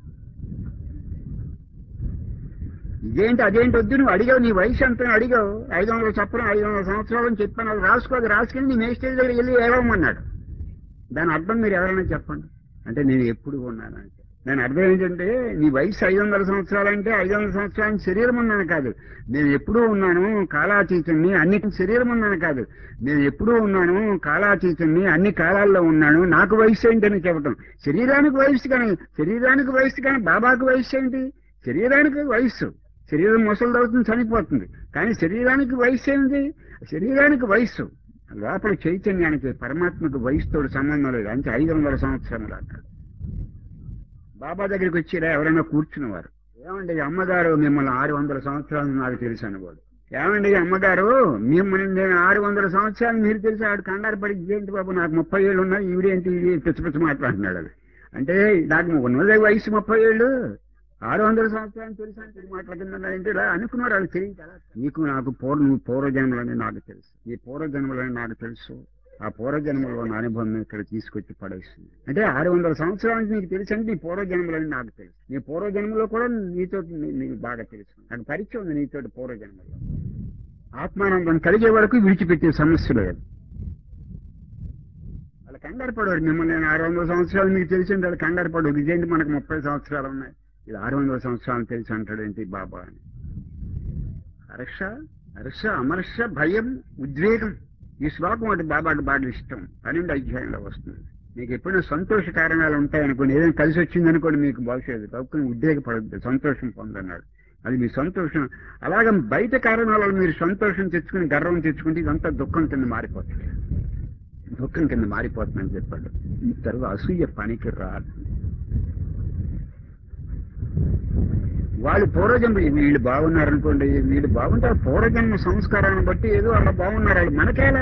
ఇదేంటి అదేంటి వద్దు, నువ్వు అడిగావు నీ వయసు ఎంత అడిగావు, 500 చెప్పడం 500 సంవత్సరాలు అని చెప్పాను, అది రాసుకో, అది రాసుకుని నీ మేస్టేజ్ దగ్గర వెళ్ళి ఏడవమన్నాడు. దాని అర్థం మీరు ఎవరైనా చెప్పండి. అంటే నేను ఎప్పుడు ఉన్నానంటే దాని అర్థం ఏంటంటే, నీ వయసు 500 సంవత్సరాలు అంటే 500 సంవత్సరానికి శరీరం ఉన్నాను కాదు, నేను ఎప్పుడూ ఉన్నాను కాలాతీతుణ్ణి, అన్నిటి శరీరం ఉన్నాను కాదు, నేను ఎప్పుడూ ఉన్నాను కాలాతీతుణ్ణి, అన్ని కాలాల్లో ఉన్నాను, నాకు వయసు ఏంటని చెప్పటం. శరీరానికి వయసు కానీ బాబాకు వయసు ఏంటి? శరీరానికి వయస్సు, శరీరం ముసలిదవుతుంది, చనిపోతుంది, కానీ శరీరానికి వయసు ఏంటి? శరీరానికి వయస్సు. లోపల చైతన్యానికి పరమాత్మకు వయసుతో సంబంధం లేదు. అంటే 500 సంవత్సరములు అన్నాడు. బాబా దగ్గరికి వచ్చిరా ఎవరైనా కూర్చున్నవారు, ఏమండి అమ్మగారు మిమ్మల్ని 600 సంవత్సరాలు నాకు తెలుసు అనేవాడు. ఏమండి అమ్మగారు మిమ్మల్ని నేను 600 సంవత్సరాలు మీరు తెలిసి ఆడు కంగారు పడి, ఏంటి బాబు నాకు 30 ఏళ్ళు ఉన్నాయి, ఈవిడేంటి ఇది పిచ్చి పిచ్చి మాట్లాడుతున్నాడు. అది అంటే నాకు ఉన్నదే వయసు 30 ఏళ్ళు, 600 సంవత్సరాలు తెలుసు అంటే మాట్లాడుతుందంటే ఇలా అనుకున్నారు. వాళ్ళు తెలియదు కదా. నీకు నాకు పూర్వజన్మలని నాకు తెలుసు, నీ పూర్వజన్మలని నాకు తెలుసు. ఆ పూర్వజన్మలో నా అనుభవం ఇక్కడ తీసుకొచ్చి పడేస్తుంది. అంటే 600 సంవత్సరానికి నీకు తెలుసు అంటే నీ పూర్వజన్మలని నాకు తెలుసు. నీ పూర్వజన్మలో కూడా నీతో నీకు బాగా తెలుసు. నాకు పరిచయం ఉంది నీతో పూర్వజన్మలో. ఆత్మానందం కలిగే వరకు విడిచిపెట్టే సమస్య లేదు. వాళ్ళు కంగారు పడవారు. మిమ్మల్ని నేను 600 సంవత్సరాలు మీకు తెలిసింది, వాళ్ళు కంగారు పడవు. ఇదేంటి మనకు 30 సంవత్సరాలు ఉన్నాయి, ఇది 600 సంవత్సరాలు తెలిసి అంటాడు ఏంటి బాబా అని. హర్ష అమర్ష భయం ఉద్వేగం, ఈ శ్లోకం ఒకటి బాబాకి బాగా ఇష్టం. 12 అధ్యాయంలో వస్తుంది. మీకు ఎప్పుడైనా సంతోష కారణాలు ఉంటాయనుకోండి, ఏదైనా కలిసి వచ్చిందనుకోండి, మీకు భవిష్యత్తు తప్పుకుని ఉద్వేగపడద్దు, సంతోషం పొందన్నాడు. అది మీ సంతోషం. అలాగే బయట కారణాల వల్ల మీరు సంతోషం తెచ్చుకుని గర్వం తెచ్చుకుంటే ఇదంతా దుఃఖం కింద మారిపోతుంది. దుఃఖం కింద మారిపోతుందని చెప్పాడు. ఈ తర్వాత అసూయ పనికి రాదు. వాళ్ళు పూర్వజన్మ వీళ్ళు బాగున్నారనుకోండి, వీళ్ళు బాగుంటారు పూర్వజన్మ సంస్కారాన్ని బట్టి ఏదో అలా బాగున్నారు. వాళ్ళు మనకేలా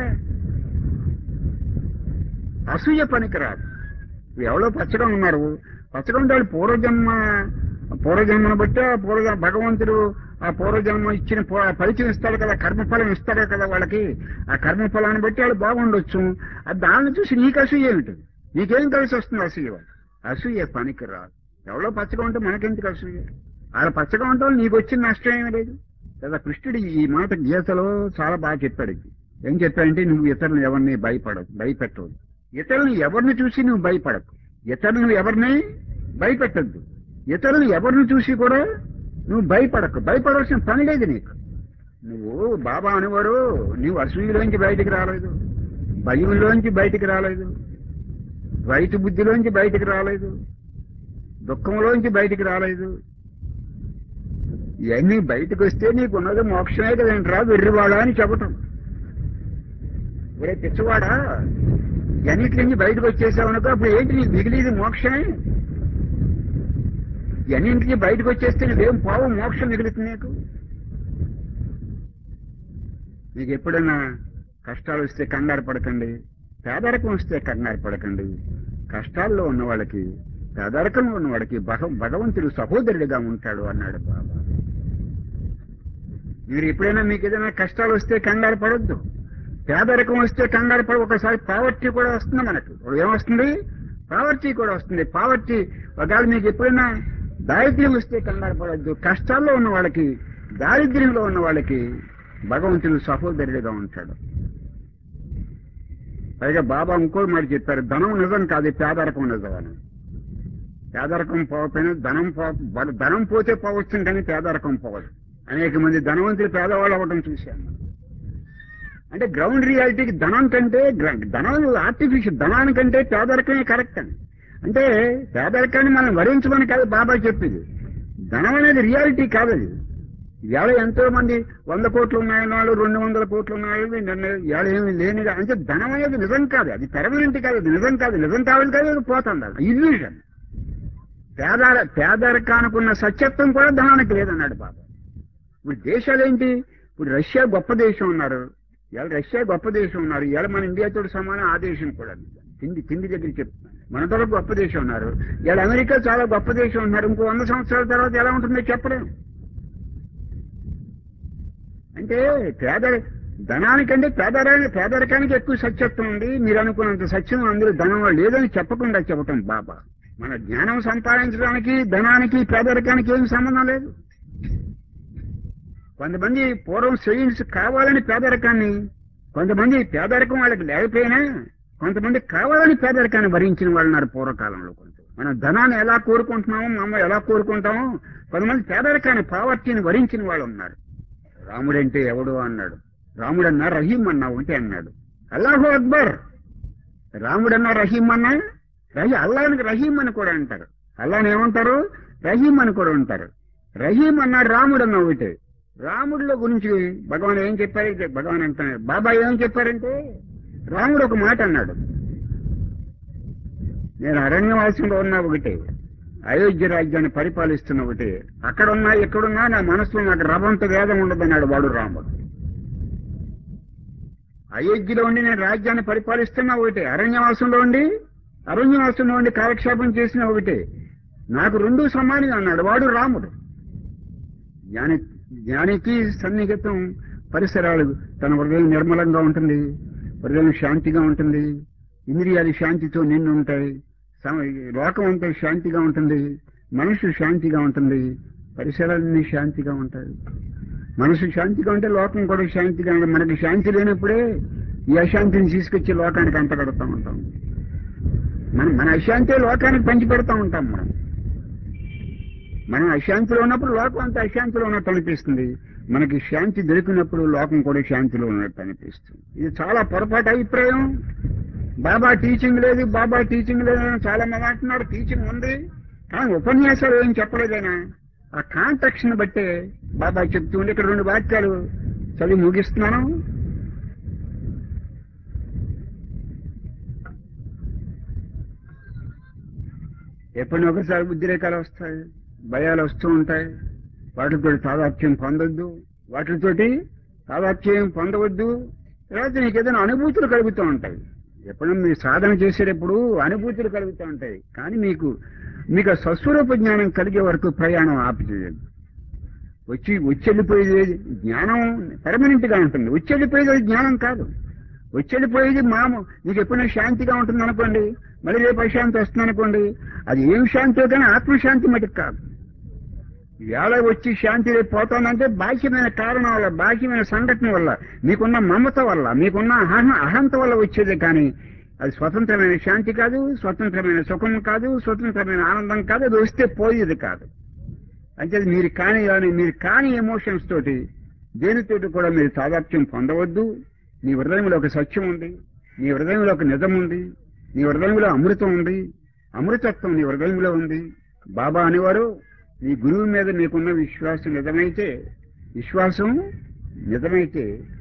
అసూయ పనికిరాదు. ఎవరో పచ్చగా ఉన్నారు, పచ్చగా ఉంటే వాళ్ళు పూర్వజన్మను బట్టి భగవంతుడు ఆ పూర్వజన్మ ఇచ్చిన ఫలితం ఇస్తాడు కదా, కర్మఫలం ఇస్తాడు కదా వాళ్ళకి. ఆ కర్మఫలాన్ని బట్టి వాళ్ళు బాగుండొచ్చు. దాన్ని చూసి నీకు అసూయ ఏమిటి? నీకేం కలిసి వస్తుంది అసూయ? అసూయ పనికిరాదు. ఎవరో పచ్చగా ఉంటే మనకెందుకు అసూయ? వాళ్ళ పచ్చగా ఉంటాం నీకు వచ్చిన నష్టం ఏమీ లేదు కదా. కృష్ణుడు ఈ మాట గీతలో చాలా బాగా చెప్పాడు. ఏం చెప్పాడంటే, నువ్వు ఇతరులను ఎవరిని భయపెట్టవు. ఇతరులను ఎవరిని చూసి నువ్వు భయపడకు. ఇతరులను ఎవరిని భయపెట్టద్దు. ఇతరులను ఎవరిని చూసి కూడా నువ్వు భయపడకు. భయపడవలసిన పని లేదు నీకు. నువ్వు బాబా అనేవాడు, నువ్వు అసూయలోంచి బయటికి రాలేదు, భయంలోంచి బయటికి రాలేదు, ద్వైత బుద్ధిలోంచి బయటికి రాలేదు, దుఃఖంలోంచి బయటికి రాలేదు. ఇవన్నీ బయటకు వస్తే నీకున్నది మోక్షమే కదేంట్రా వెర్రివాడా అని చెప్పటం. ఒరే పిచ్చవాడా, అన్నిటి నుంచి బయటకు వచ్చేసావనుకో అప్పుడు ఏంటి నీకు మిగిలిది? మోక్షమే. అన్నింటికి బయటకు వచ్చేస్తే నువ్వేం పోవు, మోక్షం మిగులుతుంది నీకు. మీకు ఎప్పుడైనా కష్టాలు వస్తే కంగారు పడకండి, పేదరికం వస్తే కంగారు పడకండి. కష్టాల్లో ఉన్న వాళ్ళకి, పేదరికంలో ఉన్న వాడికి భగవంతుడు సహోదరుడిగా ఉంటాడు అన్నాడు బాబా. మీరు ఎప్పుడైనా మీకు ఏదైనా కష్టాలు వస్తే కంగారు పడొద్దు, పేదరికం వస్తే కంగారు పడ. ఒకసారి పావర్టీ కూడా వస్తుంది మనకు. ఏమొస్తుంది? పావర్టీ కూడా వస్తుంది. పావర్టీ ఒకవేళ మీకు ఎప్పుడైనా దారిద్ర్యం వస్తే కంగారు పడొద్దు. కష్టాల్లో ఉన్న వాళ్ళకి, దారిద్ర్యంలో ఉన్న వాళ్ళకి భగవంతుడు సహోదరుడిగా ఉంటాడు. పైగా బాబా ఇంకో మాట చెప్పారు, ధనం నిజం కాదు, పేదరికం నిజం అని. పేదరికం పోకపోయినా ధనం పోతే పోవచ్చు కానీ పేదరికం పోవదు. అనేక మంది ధనవంతులు పేదవాళ్ళు అవ్వడం చూశాను. అంటే గ్రౌండ్ రియాలిటీకి ధనం కంటే, ధనం ఆర్టిఫిషియల్, ధనానికంటే పేదరికమే కరెక్ట్ అని. అంటే పేదరికాన్ని మనం వరించమని కాదు బాబా చెప్పింది. ధనం అనేది రియాలిటీ కాదు. అది ఇవాళ ఎంతో మంది 100 కోట్లు ఉన్నాయన్న వాళ్ళు, 200 కోట్లు ఉన్నాయని ఇవాళ ఏమి లేనిగా. అంటే ధనం అనేది నిజం కాదు, అది పెర్మనెంట్ కాదు, అది నిజం కాదు. నిజం కావాలి కాదు, అది పోతుంది. అది ఇల్యూషన్. పేదరికానికి ఉన్న సత్యత్వం కూడా ధనానికి లేదన్నాడు బాబా. ఇప్పుడు దేశాలేంటి? ఇప్పుడు రష్యా గొప్ప దేశం ఉన్నారు, ఇవాళ రష్యా గొప్ప దేశం ఉన్నారు. ఇవాళ మన ఇండియాతో సమానం ఆ దేశం కూడా. తిండి దగ్గర చెప్తున్నాను, మనతో గొప్ప దేశం ఉన్నారు. ఇవాళ అమెరికా చాలా గొప్ప దేశం ఉన్నారు. ఇంకో 100 సంవత్సరాల తర్వాత ఎలా ఉంటుందో చెప్పలేము. అంటే ధనానికంటే పేదరికానికి ఎక్కువ సత్యత్వం ఉంది. మీరు అనుకున్నంత సత్యం అందరూ ధనం లేదని చెప్పకుండా చెప్పటం బాబా. మన జ్ఞానం సంపాదించడానికి ధనానికి పేదరికానికి ఏమి సంబంధం లేదు. కొంతమంది పూర్వం సైన్స్ కావాలని పేదరికాన్ని, కొంతమంది పేదరికం వాళ్ళకి లేకపోయినా కొంతమంది కావాలని పేదరికాన్ని భరించిన వాళ్ళు ఉన్నారు పూర్వకాలంలో. మనం ధనాన్ని ఎలా కోరుకుంటున్నామో, మనం ఎలా కోరుకుంటామో, కొంతమంది పేదరికాన్ని, పావర్టీని భరించిన వాళ్ళు ఉన్నారు. రాముడంటే ఎవడు అన్నాడు. రాముడన్నా రహీం అన్నా ఒకటి అన్నాడు. అల్లాహు అక్బర్. రాముడన్నా రహీం అన్నా, అల్లాహ్కి రహీం అని కూడా అంటారు. అల్లాహ్ని ఏమంటారు? రహీం అని కూడా అంటారు. రహీం అన్నా రాముడన్నా ఒకటే. రాముడిలో గురించి భగవాన్ ఏం చెప్పారు? భగవాన్ అంటున్నారు, బాబా ఏం చెప్పారంటే, రాముడు ఒక మాట అన్నాడు, నేను అరణ్యవాసంలో ఉన్నా ఒకటే, అయోధ్య రాజ్యాన్ని పరిపాలిస్తున్న ఒకటే, అక్కడున్నా ఎక్కడున్నా నా మనసులో నాకు రవంత వేదం ఉండదన్నాడు వాడు రాముడు. అయోధ్యలో ఉండి నేను రాజ్యాన్ని పరిపాలిస్తున్నా ఒకటే, అరణ్యవాసంలో ఉండి కాలక్షేపం చేసిన ఒకటే, నాకు రెండూ సమానం అన్నాడు వాడు రాముడు. జ్ఞానికి సన్నిహితం పరిసరాలు. తన హృదయం నిర్మలంగా ఉంటుంది, హృదయం శాంతిగా ఉంటుంది, ఇంద్రియాలు శాంతితో నిండి ఉంటాయి, లోకం అంతా శాంతిగా ఉంటుంది, మనసు శాంతిగా ఉంటుంది, పరిసరాలన్నీ శాంతిగా ఉంటాయి. మనసు శాంతిగా ఉంటే లోకం కూడా శాంతిగా ఉంటుంది. మనకి శాంతి లేనప్పుడే ఈ అశాంతిని తీసుకొచ్చి లోకానికి అంటగడుతూ ఉంటాం. మన అశాంతి లోకానికి పంచిపెడతా ఉంటాం. మనం అశాంతిలో ఉన్నప్పుడు లోకం అంతా అశాంతిలో ఉన్నట్టు అనిపిస్తుంది. మనకి శాంతి దొరికినప్పుడు లోకం కూడా శాంతిలో ఉన్నట్టు అనిపిస్తుంది. ఇది చాలా పొరపాటు అభిప్రాయం. బాబా టీచింగ్ లేదు అని చాలా మంది అంటున్నారు. టీచింగ్ ఉంది కానీ ఉపన్యాసాలు ఏం చెప్పలేదైనా. ఆ కాంటాక్షన్ బట్టే బాబా చెప్తూ ఉండి ఇక్కడ 2 వాక్యాలు చదివి ముగిస్తున్నాను. ఎప్పుడైనా ఒకసారి ఉద్రేకాలు వస్తాయి, భయాలు వస్తూ ఉంటాయి. వాటితో తాదాత్మ్యం పొందొద్దు, వాటితోటి తాదాత్మ్యం పొందవద్దు. తర్వాత నీకు ఏదైనా అనుభూతులు కలుగుతూ ఉంటాయి. ఎప్పుడైనా మీరు సాధన చేసేటప్పుడు అనుభూతులు కలుగుతూ ఉంటాయి. కానీ మీకు ఆ స్వస్వరూప జ్ఞానం కలిగే వరకు ప్రయాణం ఆపిచేయండి. వచ్చెళ్ళిపోయేది జ్ఞానం పర్మనెంట్ గా ఉంటుంది. వచ్చెళ్ళిపోయేది అది జ్ఞానం కాదు. వచ్చెళ్ళిపోయేది నీకు ఎప్పుడైనా శాంతిగా ఉంటుంది అనుకోండి, మళ్ళీ రేపు అశాంతి వస్తుంది అనుకోండి, అది ఏం శాంతితో కానీ ఆత్మశాంతి మటుకు కాదు. వేళ వచ్చి శాంతి రేపు పోతుందంటే బాహ్యమైన కారణం వల్ల, బాహ్యమైన సంఘటన వల్ల, మీకున్న మమత వల్ల, మీకున్న అహంత వల్ల వచ్చేదే. కానీ అది స్వతంత్రమైన శాంతి కాదు, స్వతంత్రమైన సుఖం కాదు, స్వతంత్రమైన ఆనందం కాదు. అది వస్తే పోయేది కాదు. అంటే మీరు కాని ఎమోషన్స్ తోటి దేనితోటి కూడా మీరు తాదాత్మ్యం పొందవద్దు. నీ హృదయంలో ఒక సత్యం ఉంది, నీ హృదయంలో ఒక నిజం ఉంది, నీ హృదయంలో అమృతం ఉంది, అమృతత్వం నీ హృదయంలో ఉంది. బాబా అనేవారు, నీ గురువు మీద మీకున్న విశ్వాసం నిజమైతే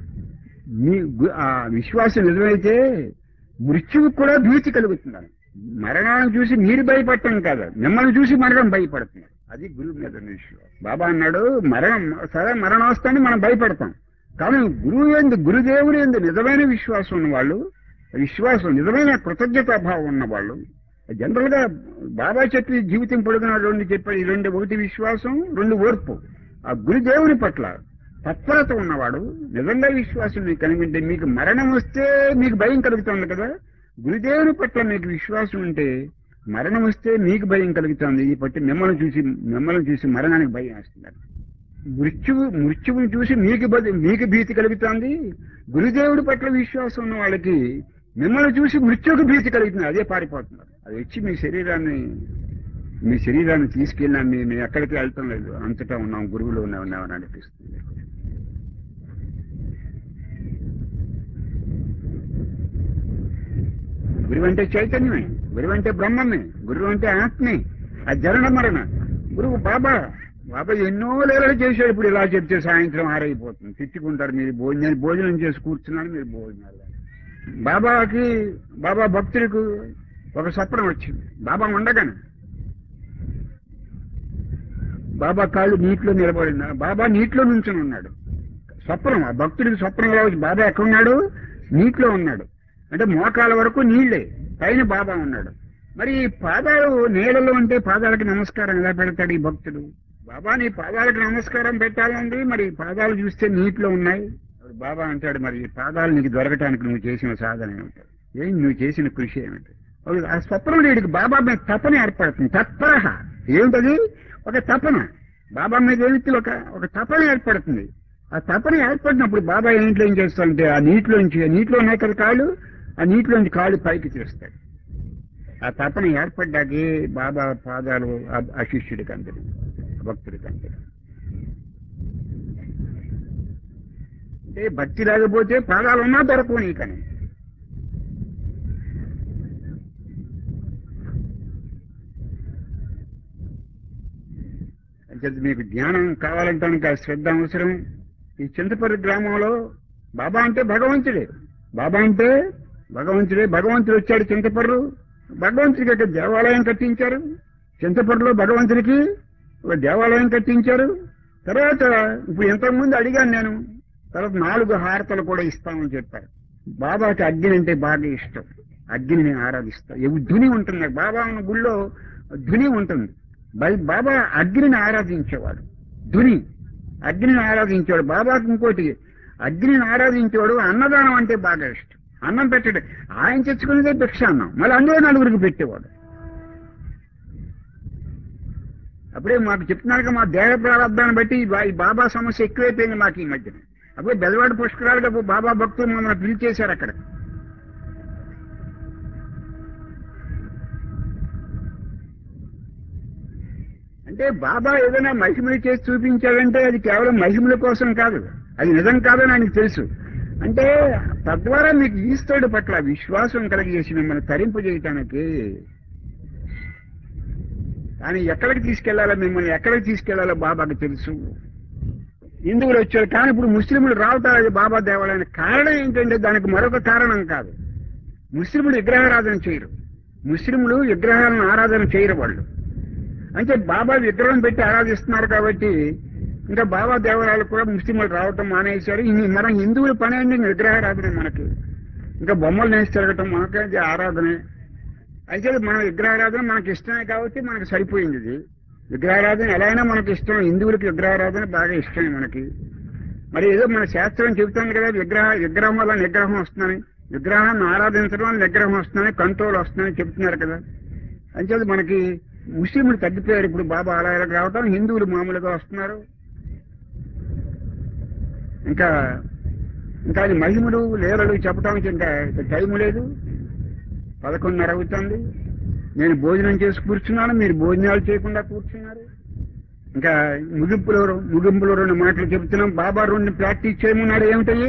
ఆ విశ్వాసం నిజమైతే మృత్యువుకు కూడా భీతి కలుగుతున్నాను. మరణాన్ని చూసి మీరు భయపడటం కాదు, మిమ్మల్ని చూసి మరణం భయపడుతున్నారు. అది గురువు మీద విశ్వాసం. బాబా అన్నాడు, మరణం వస్తానే మనం భయపడతాం. కానీ గురుదేవుడు ఎందు నిజమైన విశ్వాసం ఉన్నవాళ్ళు, నిజమైన కృతజ్ఞతాభావం ఉన్నవాళ్ళు, జనరల్ గా బాబా చెప్పి జీవితం పొడుగున 2 చెప్పాడు. ఈ 2, 1 విశ్వాసం, 2 ఓర్పు. ఆ గురుదేవుని పట్ల తత్పరత ఉన్నవాడు, నిజంగా విశ్వాసం మీకు కలిగింటే, మీకు మరణం వస్తే మీకు భయం కలుగుతుంది కదా. గురుదేవుని పట్ల మీకు విశ్వాసం ఉంటే మరణం వస్తే మీకు భయం కలుగుతుంది. ఈ పట్టి మిమ్మల్ని చూసి మరణానికి భయం వేస్తున్నారు. మృత్యువుని చూసి మీకు భీతి కలుగుతుంది. గురుదేవుడి పట్ల విశ్వాసం ఉన్న వాళ్ళకి మిమ్మల్ని చూసి మృత్యువుకు భీతి కలుగుతుంది. అదే పారిపోతున్నారు. అది వచ్చి మీ శరీరాన్ని తీసుకెళ్ళినా మేము ఎక్కడికి వెళ్తాం లేదు, అంతటా ఉన్నాం, గురువులో ఉన్నామని అనిపిస్తుంది. గురువు అంటే చైతన్యమే, గురువు అంటే బ్రహ్మమే, గురువు అంటే ఆత్మే. ఆ జరణ మరణ గురువు బాబా ఎన్నో లేరలు చేశాడు. ఇప్పుడు ఇలా చెప్తే సాయంత్రం 6 అయిపోతుంది, తిట్టుకుంటారు. మీరు భోజనం చేసి కూర్చున్నారు, మీరు భోజనాలు. బాబా భక్తులకు ఒక స్వప్నం వచ్చింది. బాబా ఉండగానే బాబా కాళ్ళు నీటిలో నిలబడిన, బాబా నీటిలో నుంచుని ఉన్నాడు. స్వప్నం, ఆ భక్తుడికి స్వప్నం ఎలా వచ్చి, బాబా ఎక్కడున్నాడు? నీటిలో ఉన్నాడు. అంటే మోకాల వరకు నీళ్లే, పైన బాబా ఉన్నాడు. మరి పాదాలు నీళ్ళలో ఉంటే పాదాలకు నమస్కారం ఎలా పెడతాడు ఈ భక్తుడు? బాబా నీ పాదాలకు నమస్కారం పెట్టాలండి, మరి పాదాలు చూస్తే నీటిలో ఉన్నాయి. బాబా అంటాడు, మరి పాదాలు నీకు దొరకటానికి నువ్వు చేసిన సాధన ఏమిటాడు, నువ్వు చేసిన కృషి ఏమిటి? ఆ స్వప్నం వీడికి బాబా మీద తపన ఏర్పడుతుంది. తత్పరహ ఏమిటది? ఒక తపన. బాబా మీద ఏమిటి? ఒక తపన ఏర్పడుతుంది. ఆ తపన ఏర్పడినప్పుడు బాబా ఏం చేస్తాడంటే, ఆ నీటిలో ఉన్నాయి కదా కాళ్ళు, ఆ నీటిలోంచి కాళ్ళు పైకి తీస్తాడు. ఆ తపన ఏర్పడ్డాకే బాబా పాదాలు ఆ శిష్యుడికి అందరు, భక్తుడికి అందరు. అంటే భక్తి లేకపోతే పాదాలు ఉన్నా దొరకవు నీకని. అంటే మీకు జ్ఞానం కావాలంటానికి ఆ శ్రద్ధ అవసరం. ఈ చింతపల్లి గ్రామంలో బాబా అంటే భగవంతుడే, భగవంతుడు వచ్చాడు చింతపర్రు. భగవంతుడికి ఒక దేవాలయం కట్టించారు. చింతపర్రులో భగవంతుడికి ఒక దేవాలయం కట్టించారు. తర్వాత ఇప్పుడు ఇంతకుముందు అడిగాను నేను, తర్వాత 4 హారతలు కూడా ఇస్తామని చెప్పారు. బాబాకి అగ్ని అంటే బాగా ఇష్టం. అగ్నిని ఆరాధిస్తారు. ధుని ఉంటుంది బాబా ఉన్న గుళ్ళో, ధుని ఉంటుంది. బాబా అగ్నిని ఆరాధించేవాడు. అగ్నిని ఆరాధించేవాడు. బాబాకి ఇంకోటి, అగ్నిని ఆరాధించేవాడు. అన్నదానం అంటే బాగా ఇష్టం. అన్నం పెట్టాడు, ఆయన తెచ్చుకునేదే భిక్షాన్నం, మళ్ళీ అందులో 4గురికి పెట్టేవాడు. అప్పుడే మాకు చెప్తున్నారుగా, మా దేహ ప్రారంభాన్ని బట్టి ఈ బాబా సమస్య ఎక్కువైపోయింది మాకు ఈ మధ్యన. అప్పుడే బెదవాడ పుష్కరాలుగా బాబా భక్తులు మమ్మల్ని పిలిచేశారు అక్కడ. అంటే బాబా ఏదైనా మహిమలు చేసి చూపించాడంటే అది కేవలం మహిమల కోసం కాదు, అది నిజం కాదని ఆయనకు తెలుసు. అంటే తద్వారా మీకు ఈశ్వరుడి పట్ల విశ్వాసం కలిగేసి మిమ్మల్ని తరింపు చేయటానికి. కానీ ఎక్కడికి తీసుకెళ్లాలో, మిమ్మల్ని ఎక్కడికి తీసుకెళ్లాలో బాబాకి తెలుసు. హిందువులు వచ్చారు, కానీ ఇప్పుడు ముస్లింలు రావటానికి బాబా దేవాలయానికి కారణం ఏంటంటే దానికి మరొక కారణం కాదు. ముస్లింలు విగ్రహారాధన చేయరు, ముస్లింలు విగ్రహాలను ఆరాధన చేయరు వాళ్ళు. అంటే బాబా విగ్రహం పెట్టి ఆరాధిస్తున్నారు కాబట్టి ఇంకా బాబా దేవాలయాలు కూడా ముస్లింలు రావటం మానేశారు. మన హిందువుల పని ఏంటి? విగ్రహారాధన. మనకి ఇంకా బొమ్మలు నేసి తిరగటం మనకి ఆరాధనే. అయితే మన విగ్రహారాధన మనకి ఇష్టమే కాబట్టి మనకి సరిపోయింది. ఇది విగ్రహారాధన ఎలా అయినా మనకి ఇష్టం. హిందువులకి విగ్రహారాధన బాగా ఇష్టమే మనకి. మరి ఏదో మన శాస్త్రం చెబుతుంది కదా, విగ్రహం వల్ల నిగ్రహం వస్తుందని, విగ్రహాన్ని ఆరాధించడం వల్ల నిగ్రహం వస్తుందని, కంట్రోల్ వస్తుందని చెప్తున్నారు కదా. అంచేది మనకి ముస్లింలు తగ్గిపోయారు ఇప్పుడు బాబా ఆలయాలకు రావటం, హిందువులు మామూలుగా వస్తున్నారు. ఇంకా ఇంకా అది మహిమలు లీలలు చెప్పడానికి ఇంకా టైం లేదు. 11:30 అవుతుంది. నేను భోజనం చేసి కూర్చున్నాను, మీరు భోజనాలు చేయకుండా కూర్చున్నారు. ఇంకా ముగింపులో 2 మాటలు చెబుతున్నాం. బాబా 2 ప్రాక్టీస్ చేయమన్నాడు. ఏమిటయ్యి?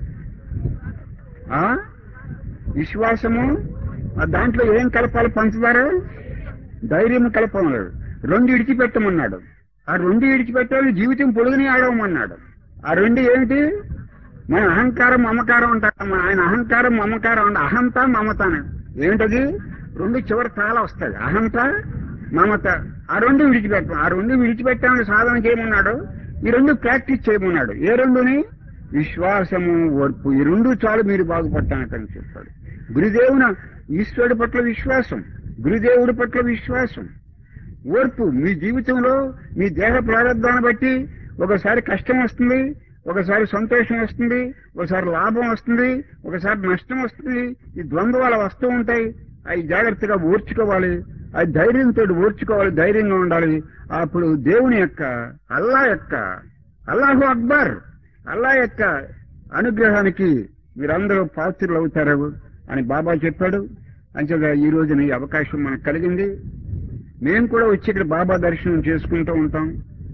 విశ్వాసము, దాంట్లో ఏం కలపాలి? పంచదార, ధైర్యం కలపమన్నాడు. 2 విడిచిపెట్టమన్నాడు. ఆ 2 విడిచిపెట్టాలి, జీవితం పొడుగుని ఆడవమన్నాడు. ఆ 2 ఏమిటి? మన అహంకారం మమకారం అంటాం. ఆయన అహంకారం మమకారం అంట. అహంత మమతాను ఏమిటది? 2 చివరి తాళ వస్తాయి, అహంత మమత. ఆ 2 విడిచిపెట్టాం. ఆ 2 విడిచిపెట్టాలని సాధన చేయమన్నాడు. ఈ 2 ప్రాక్టీస్ చేయమన్నాడు. ఏ 2ని? విశ్వాసము, ఓర్పు. ఈ 2 చాలు మీరు బాగుపడటానికని చెప్పాడు. గురుదేవున ఈశ్వరుడి పట్ల విశ్వాసం, గురుదేవుడి పట్ల విశ్వాసం, ఓర్పు. మీ జీవితంలో మీ దేహ ప్రారంభాన్ని బట్టి ఒకసారి కష్టం వస్తుంది, ఒకసారి సంతోషం వస్తుంది, ఒకసారి లాభం వస్తుంది, ఒకసారి నష్టం వస్తుంది. ఈ ద్వంద్వాలు వస్తూ ఉంటాయి. అవి జాగ్రత్తగా ఓర్చుకోవాలి. అది ధైర్యంతో ఓర్చుకోవాలి, ధైర్యంగా ఉండాలి. అప్పుడు దేవుని యొక్క అల్లాహు అక్బర్, అల్లా యొక్క అనుగ్రహానికి మీరందరూ పాత్రులు అవుతారు అని బాబా చెప్పాడు. అంచేత ఈ రోజున ఈ అవకాశం మనకు కలిగింది. మేము కూడా వచ్చి ఇక్కడ బాబా దర్శనం చేసుకుంటూ ఉంటాం.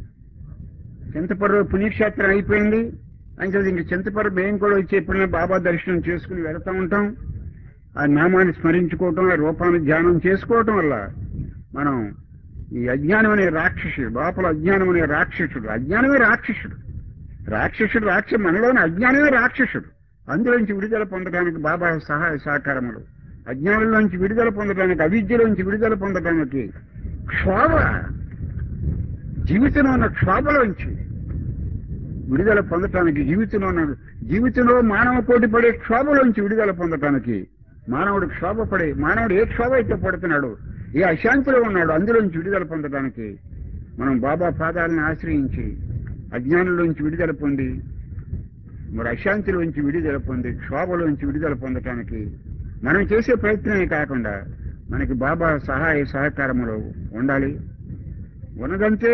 చింతపర్రు పుణ్యక్షేత్రం అయిపోయింది. అంచేత ఇంక చింతపర్రు మేము కూడా వచ్చి ఎప్పుడైనా బాబా దర్శనం చేసుకుని వెళ్తూ ఉంటాం. ఆ నామాన్ని స్మరించుకోవటం, ఆ రూపాన్ని ధ్యానం చేసుకోవటం వల్ల మనం ఈ అజ్ఞానం అనే రాక్షసుడు, లోపల అజ్ఞానం అనే అజ్ఞానమే రాక్షసుడు మనలోని అజ్ఞానమే రాక్షసుడు. అందులోంచి విడుదల పొందడానికి బాబా సహాయ సహకారములు, అజ్ఞానంలోంచి విడుదల పొందడానికి, అవిద్యలోంచి విడుదల పొందడానికి, క్షోభ, జీవితంలో ఉన్న క్షోభలోంచి విడుదల పొందటానికి, జీవితంలో మానవ కోటి పడే క్షోభలోంచి విడుదల పొందటానికి, మానవుడు ఏ క్షోభ అయితే పడుతున్నాడు, ఏ అశాంతిలో ఉన్నాడు, అందులోంచి విడుదల పొందడానికి మనం బాబా పాదాలను ఆశ్రయించి అజ్ఞానంలోంచి విడుదల పొంది, మరి అశాంతిలోంచి విడుదల పొంది, క్షోభలోంచి విడుదల పొందటానికి మనం చేసే ప్రయత్నమే కాకుండా మనకి బాబా సహాయ సహకారములు ఉండాలి. ఉన్నదంటే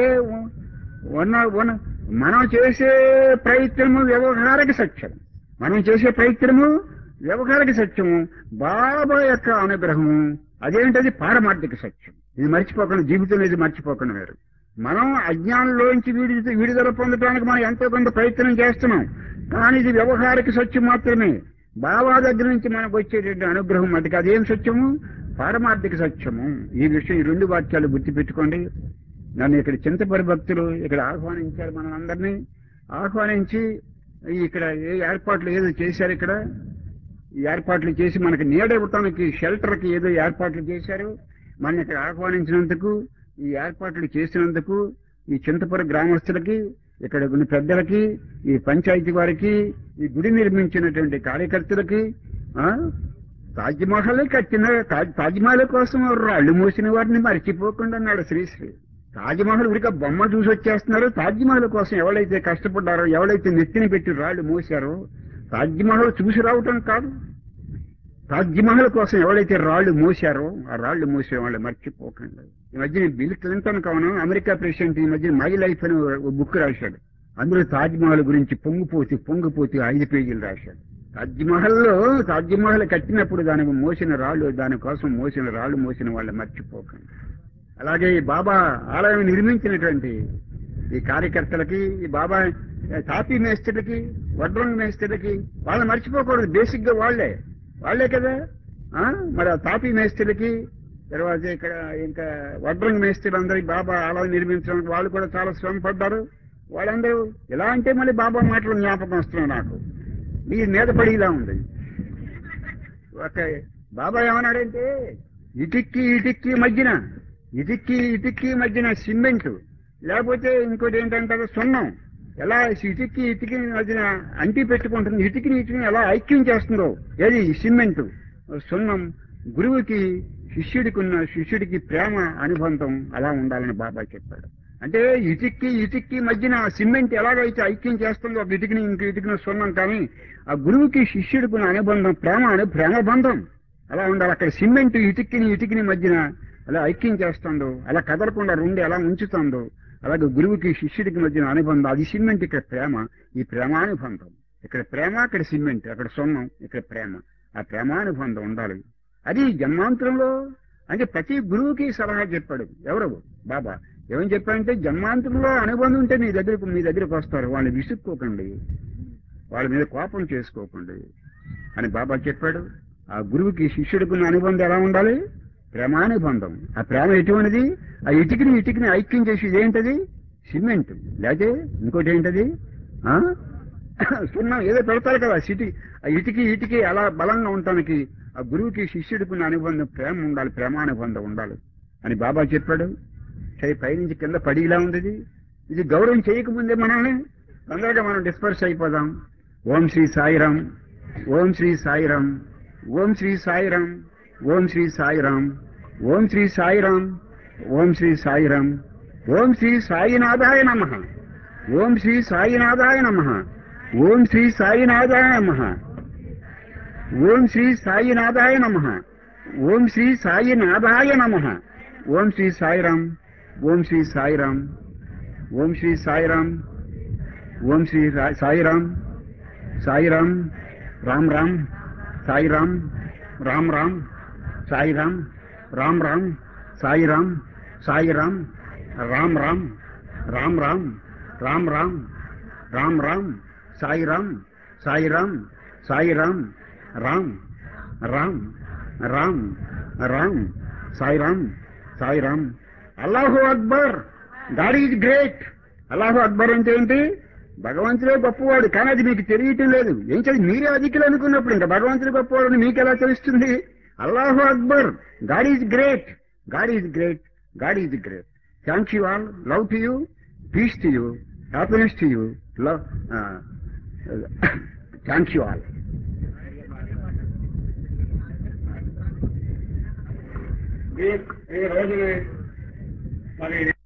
మనం చేసే ప్రయత్నము వ్యవహారిక సత్యము, బాబా యొక్క అనుగ్రహము అదేంటది? పారమార్థిక సత్యం. ఇది మర్చిపోకుండా, జీవితంలో ఇది మర్చిపోకుండా వేరు. మనం అజ్ఞానంలోంచి విడుదల పొందడానికి మనం ఎంతో కొంత ప్రయత్నం చేస్తున్నాం, కానీ ఇది వ్యవహారిక సత్యం మాత్రమే. బాబా దగ్గర నుంచి మనకు వచ్చేటువంటి అనుగ్రహం మటుకు అదేం సత్యము? పారమార్థిక సత్యము. ఈ విషయం, ఈ 2 వాక్యాలు గుర్తుపెట్టుకోండి. నన్ను ఇక్కడ చింతపరి భక్తులు ఇక్కడ ఆహ్వానించారు, మనందరినీ ఆహ్వానించి ఇక్కడ ఏ ఏర్పాట్లు ఏదో చేశారు. ఇక్కడ ఈ ఏర్పాట్లు చేసి మనకి నీడ ఇవ్వటానికి, షెల్టర్కి ఏదో ఏర్పాట్లు చేశారు. మన ఇక్కడ ఆహ్వానించినందుకు, ఈ ఏర్పాట్లు చేసినందుకు ఈ చింతపరి గ్రామస్తులకి, ఇక్కడ ఉన్న పెద్దలకి, ఈ పంచాయతీ వారికి, ఈ గుడి నిర్మించినటువంటి కార్యకర్తలకి, తాజ్మహల్ కోసం రాళ్ళు మోసిన వారిని మర్చిపోకుండా అన్నాడు శ్రీశ్రీ. తాజ్మహల్ ఉరిక బొమ్మ చూసి వచ్చేస్తున్నారు. తాజ్మహల్ కోసం ఎవరైతే కష్టపడ్డారో, ఎవరైతే నెత్తిని పెట్టి రాళ్ళు మోసారో, తాజ్మహల్ చూసి రావటం కాదు, తాజ్మహల్ కోసం ఎవరైతే రాళ్లు మోసారో ఆ రాళ్లు మోసే వాళ్ళు మర్చిపోకండి. ఈ మధ్య బిల్ క్లింటన్ కావును అమెరికా ప్రెసిడెంట్ ఈ మధ్య మై లైఫ్ అని బుక్ రాశాడు. అందులో తాజ్మహల్ గురించి పొంగిపోతే 5 పేజీలు రాశాడు. తాజ్మహల్ కట్టినప్పుడు దానికి మోసిన రాళ్లు, దానికోసం మోసిన వాళ్ళు మర్చిపోకండి. అలాగే ఈ బాబా ఆలయం నిర్మించినటువంటి ఈ కార్యకర్తలకి, ఈ బాబా తాపీ మేస్త్రులకి, వడ్రంగి మేస్త్రులకి వాళ్ళని మర్చిపోకూడదు. బేసిక్ గా వాళ్లే కదా. మరి ఆ తాపీ మేస్త్రులకి, తర్వాత ఇక్కడ ఇంకా వడ్రంగి మేస్త్రీలు అందరికి బాబా ఆలయం నిర్మించడానికి వాళ్ళు కూడా చాలా శ్రమ పడ్డారు. వాళ్ళందరూ ఎలా అంటే మళ్ళీ బాబా మాటలు జ్ఞాపకం వస్తున్నాయి నాకు. నీ మీద పడి ఇలా ఉంది. ఒక బాబా ఏమన్నాడంటే ఇటిక్కి మధ్యన సిమెంట్, లేకపోతే ఇంకోటి ఏంటంటే సున్నం ఎలా ఇటుక్కి మధ్యన అంటి పెట్టుకుంటుంది, ఇటుకిని ఎలా ఐక్యం చేస్తుందో ఏది సిమెంట్ సున్నం. గురువుకి శిష్యుడికి ప్రేమ అనుబంధం అలా ఉండాలని బాబా చెప్పాడు. అంటే ఇటుక్కి మధ్యన సిమెంట్ ఎలాగైతే ఐక్యం చేస్తుందో ఒక ఇటుకిని ఇంక ఇటుకిని సున్నం, కానీ ఆ గురువుకి శిష్యుడికి ఉన్న అనుబంధం ప్రేమ బంధం అలా ఉండాలి. అక్కడ సిమెంట్ ఇటుకిని మధ్యన అలా ఐక్యం చేస్తుందో, అలా కదలకుండా రెండు ఎలా ఉంచుతుందో, అలాగే గురువుకి శిష్యుడికి మధ్యన అనుబంధం అది సిమెంట్. ఇక్కడ ప్రేమ, ఈ ప్రేమానుబంధం. ఇక్కడ ప్రేమ, అక్కడ సిమెంట్, అక్కడ సున్నం, ఇక్కడ ప్రేమ. ఆ ప్రేమానుబంధం ఉండాలి. అది జన్మాంతరంలో అంటే ప్రతి గురువుకి సలహా చెప్పాడు. ఎవరు బాబా ఏమని చెప్పాడంటే జన్మాంతరంలో అనుబంధం ఉంటే మీ దగ్గరకు వస్తారు, వాళ్ళని విసుక్కోకండి, వాళ్ళ మీద కోపం చేసుకోకండి అని బాబా చెప్పాడు. ఆ గురువుకి శిష్యుడికి ఉన్న అనుబంధం ఎలా ఉండాలి? ప్రేమానుబంధం. ఆ ప్రేమ ఎటువంటిది? ఆ ఇటుకిని ఐక్యం చేసేది ఏంటది? సిమెంట్. లేకపోతే ఇంకోటి ఏంటది? సున్నం ఏదో పెడతారు కదా ఆ ఇటుకి అలా బలంగా ఉండటానికి ఆ గురువుకి శిష్యుడికి ఉన్న అనుబంధం ప్రేమ ఉండాలి, ప్రేమానుబంధం ఉండాలి అని బాబా చెప్పాడు. పైనుంచి కింద పడి ఇలా ఉంది. ఇది గౌరవం చేయకముందే మనల్ని తొందరగా మనం డిస్పర్స్ అయిపోదాం. ఓం శ్రీ సాయిరాం, ఓం శ్రీ సాయిరాం, ఓం శ్రీ సాయిరాం, ఓం శ్రీ సాయిరాం, ఓం శ్రీ సాయిరాం, ఓం శ్రీ సాయిరాం, ఓం శ్రీ సాయినాథాయ నమః, ఓం శ్రీ సాయినాథాయ నమః, ఓం శ్రీ సాయినాథాయ నమః, ఓం శ్రీ సాయినాథాయ నమః, ఓం శ్రీ సాయినాథాయ నమః, ఓం శ్రీ సాయిరాం, ఓం శ్రీ సాయిరాం, ఓం శ్రీ సాయిరాం, ఓం శ్రీ సాయిరాం, సాయిరాం, రామ్ రామ్, సాయిరాం, రామ్ రామ్, సాయిరాం, రామ్ రామ్, సాయిరాం, సాయిరాం, రామ్ రామ్, రామ్ రామ్, రామ్ రామ్, రామ్ రామ్, సాయిరాం, సాయిరాం, సాయిరాం, రామ్ రామ్, రామ్ రామ్, సాయిరాం, సాయిరాం. అల్లాహు అక్బర్, గాడ్ ఈజ్ గ్రేట్. అల్లాహు అక్బర్ అంటే ఏంటి? భగవంతుడే గొప్పవాడు, కానీ అది మీకు తెలియటం లేదు. ఏం చదివి మీరే అధికులు అనుకున్నప్పుడు ఇంకా భగవంతుడు గొప్పవాడు మీకు ఎలా తెలుస్తుంది? అల్లాహు అక్బర్, god is great, god is great, god is great. Thank you all, love to you, peace to you, happiness to you, love. Thank you all. ఈ రోజు మరి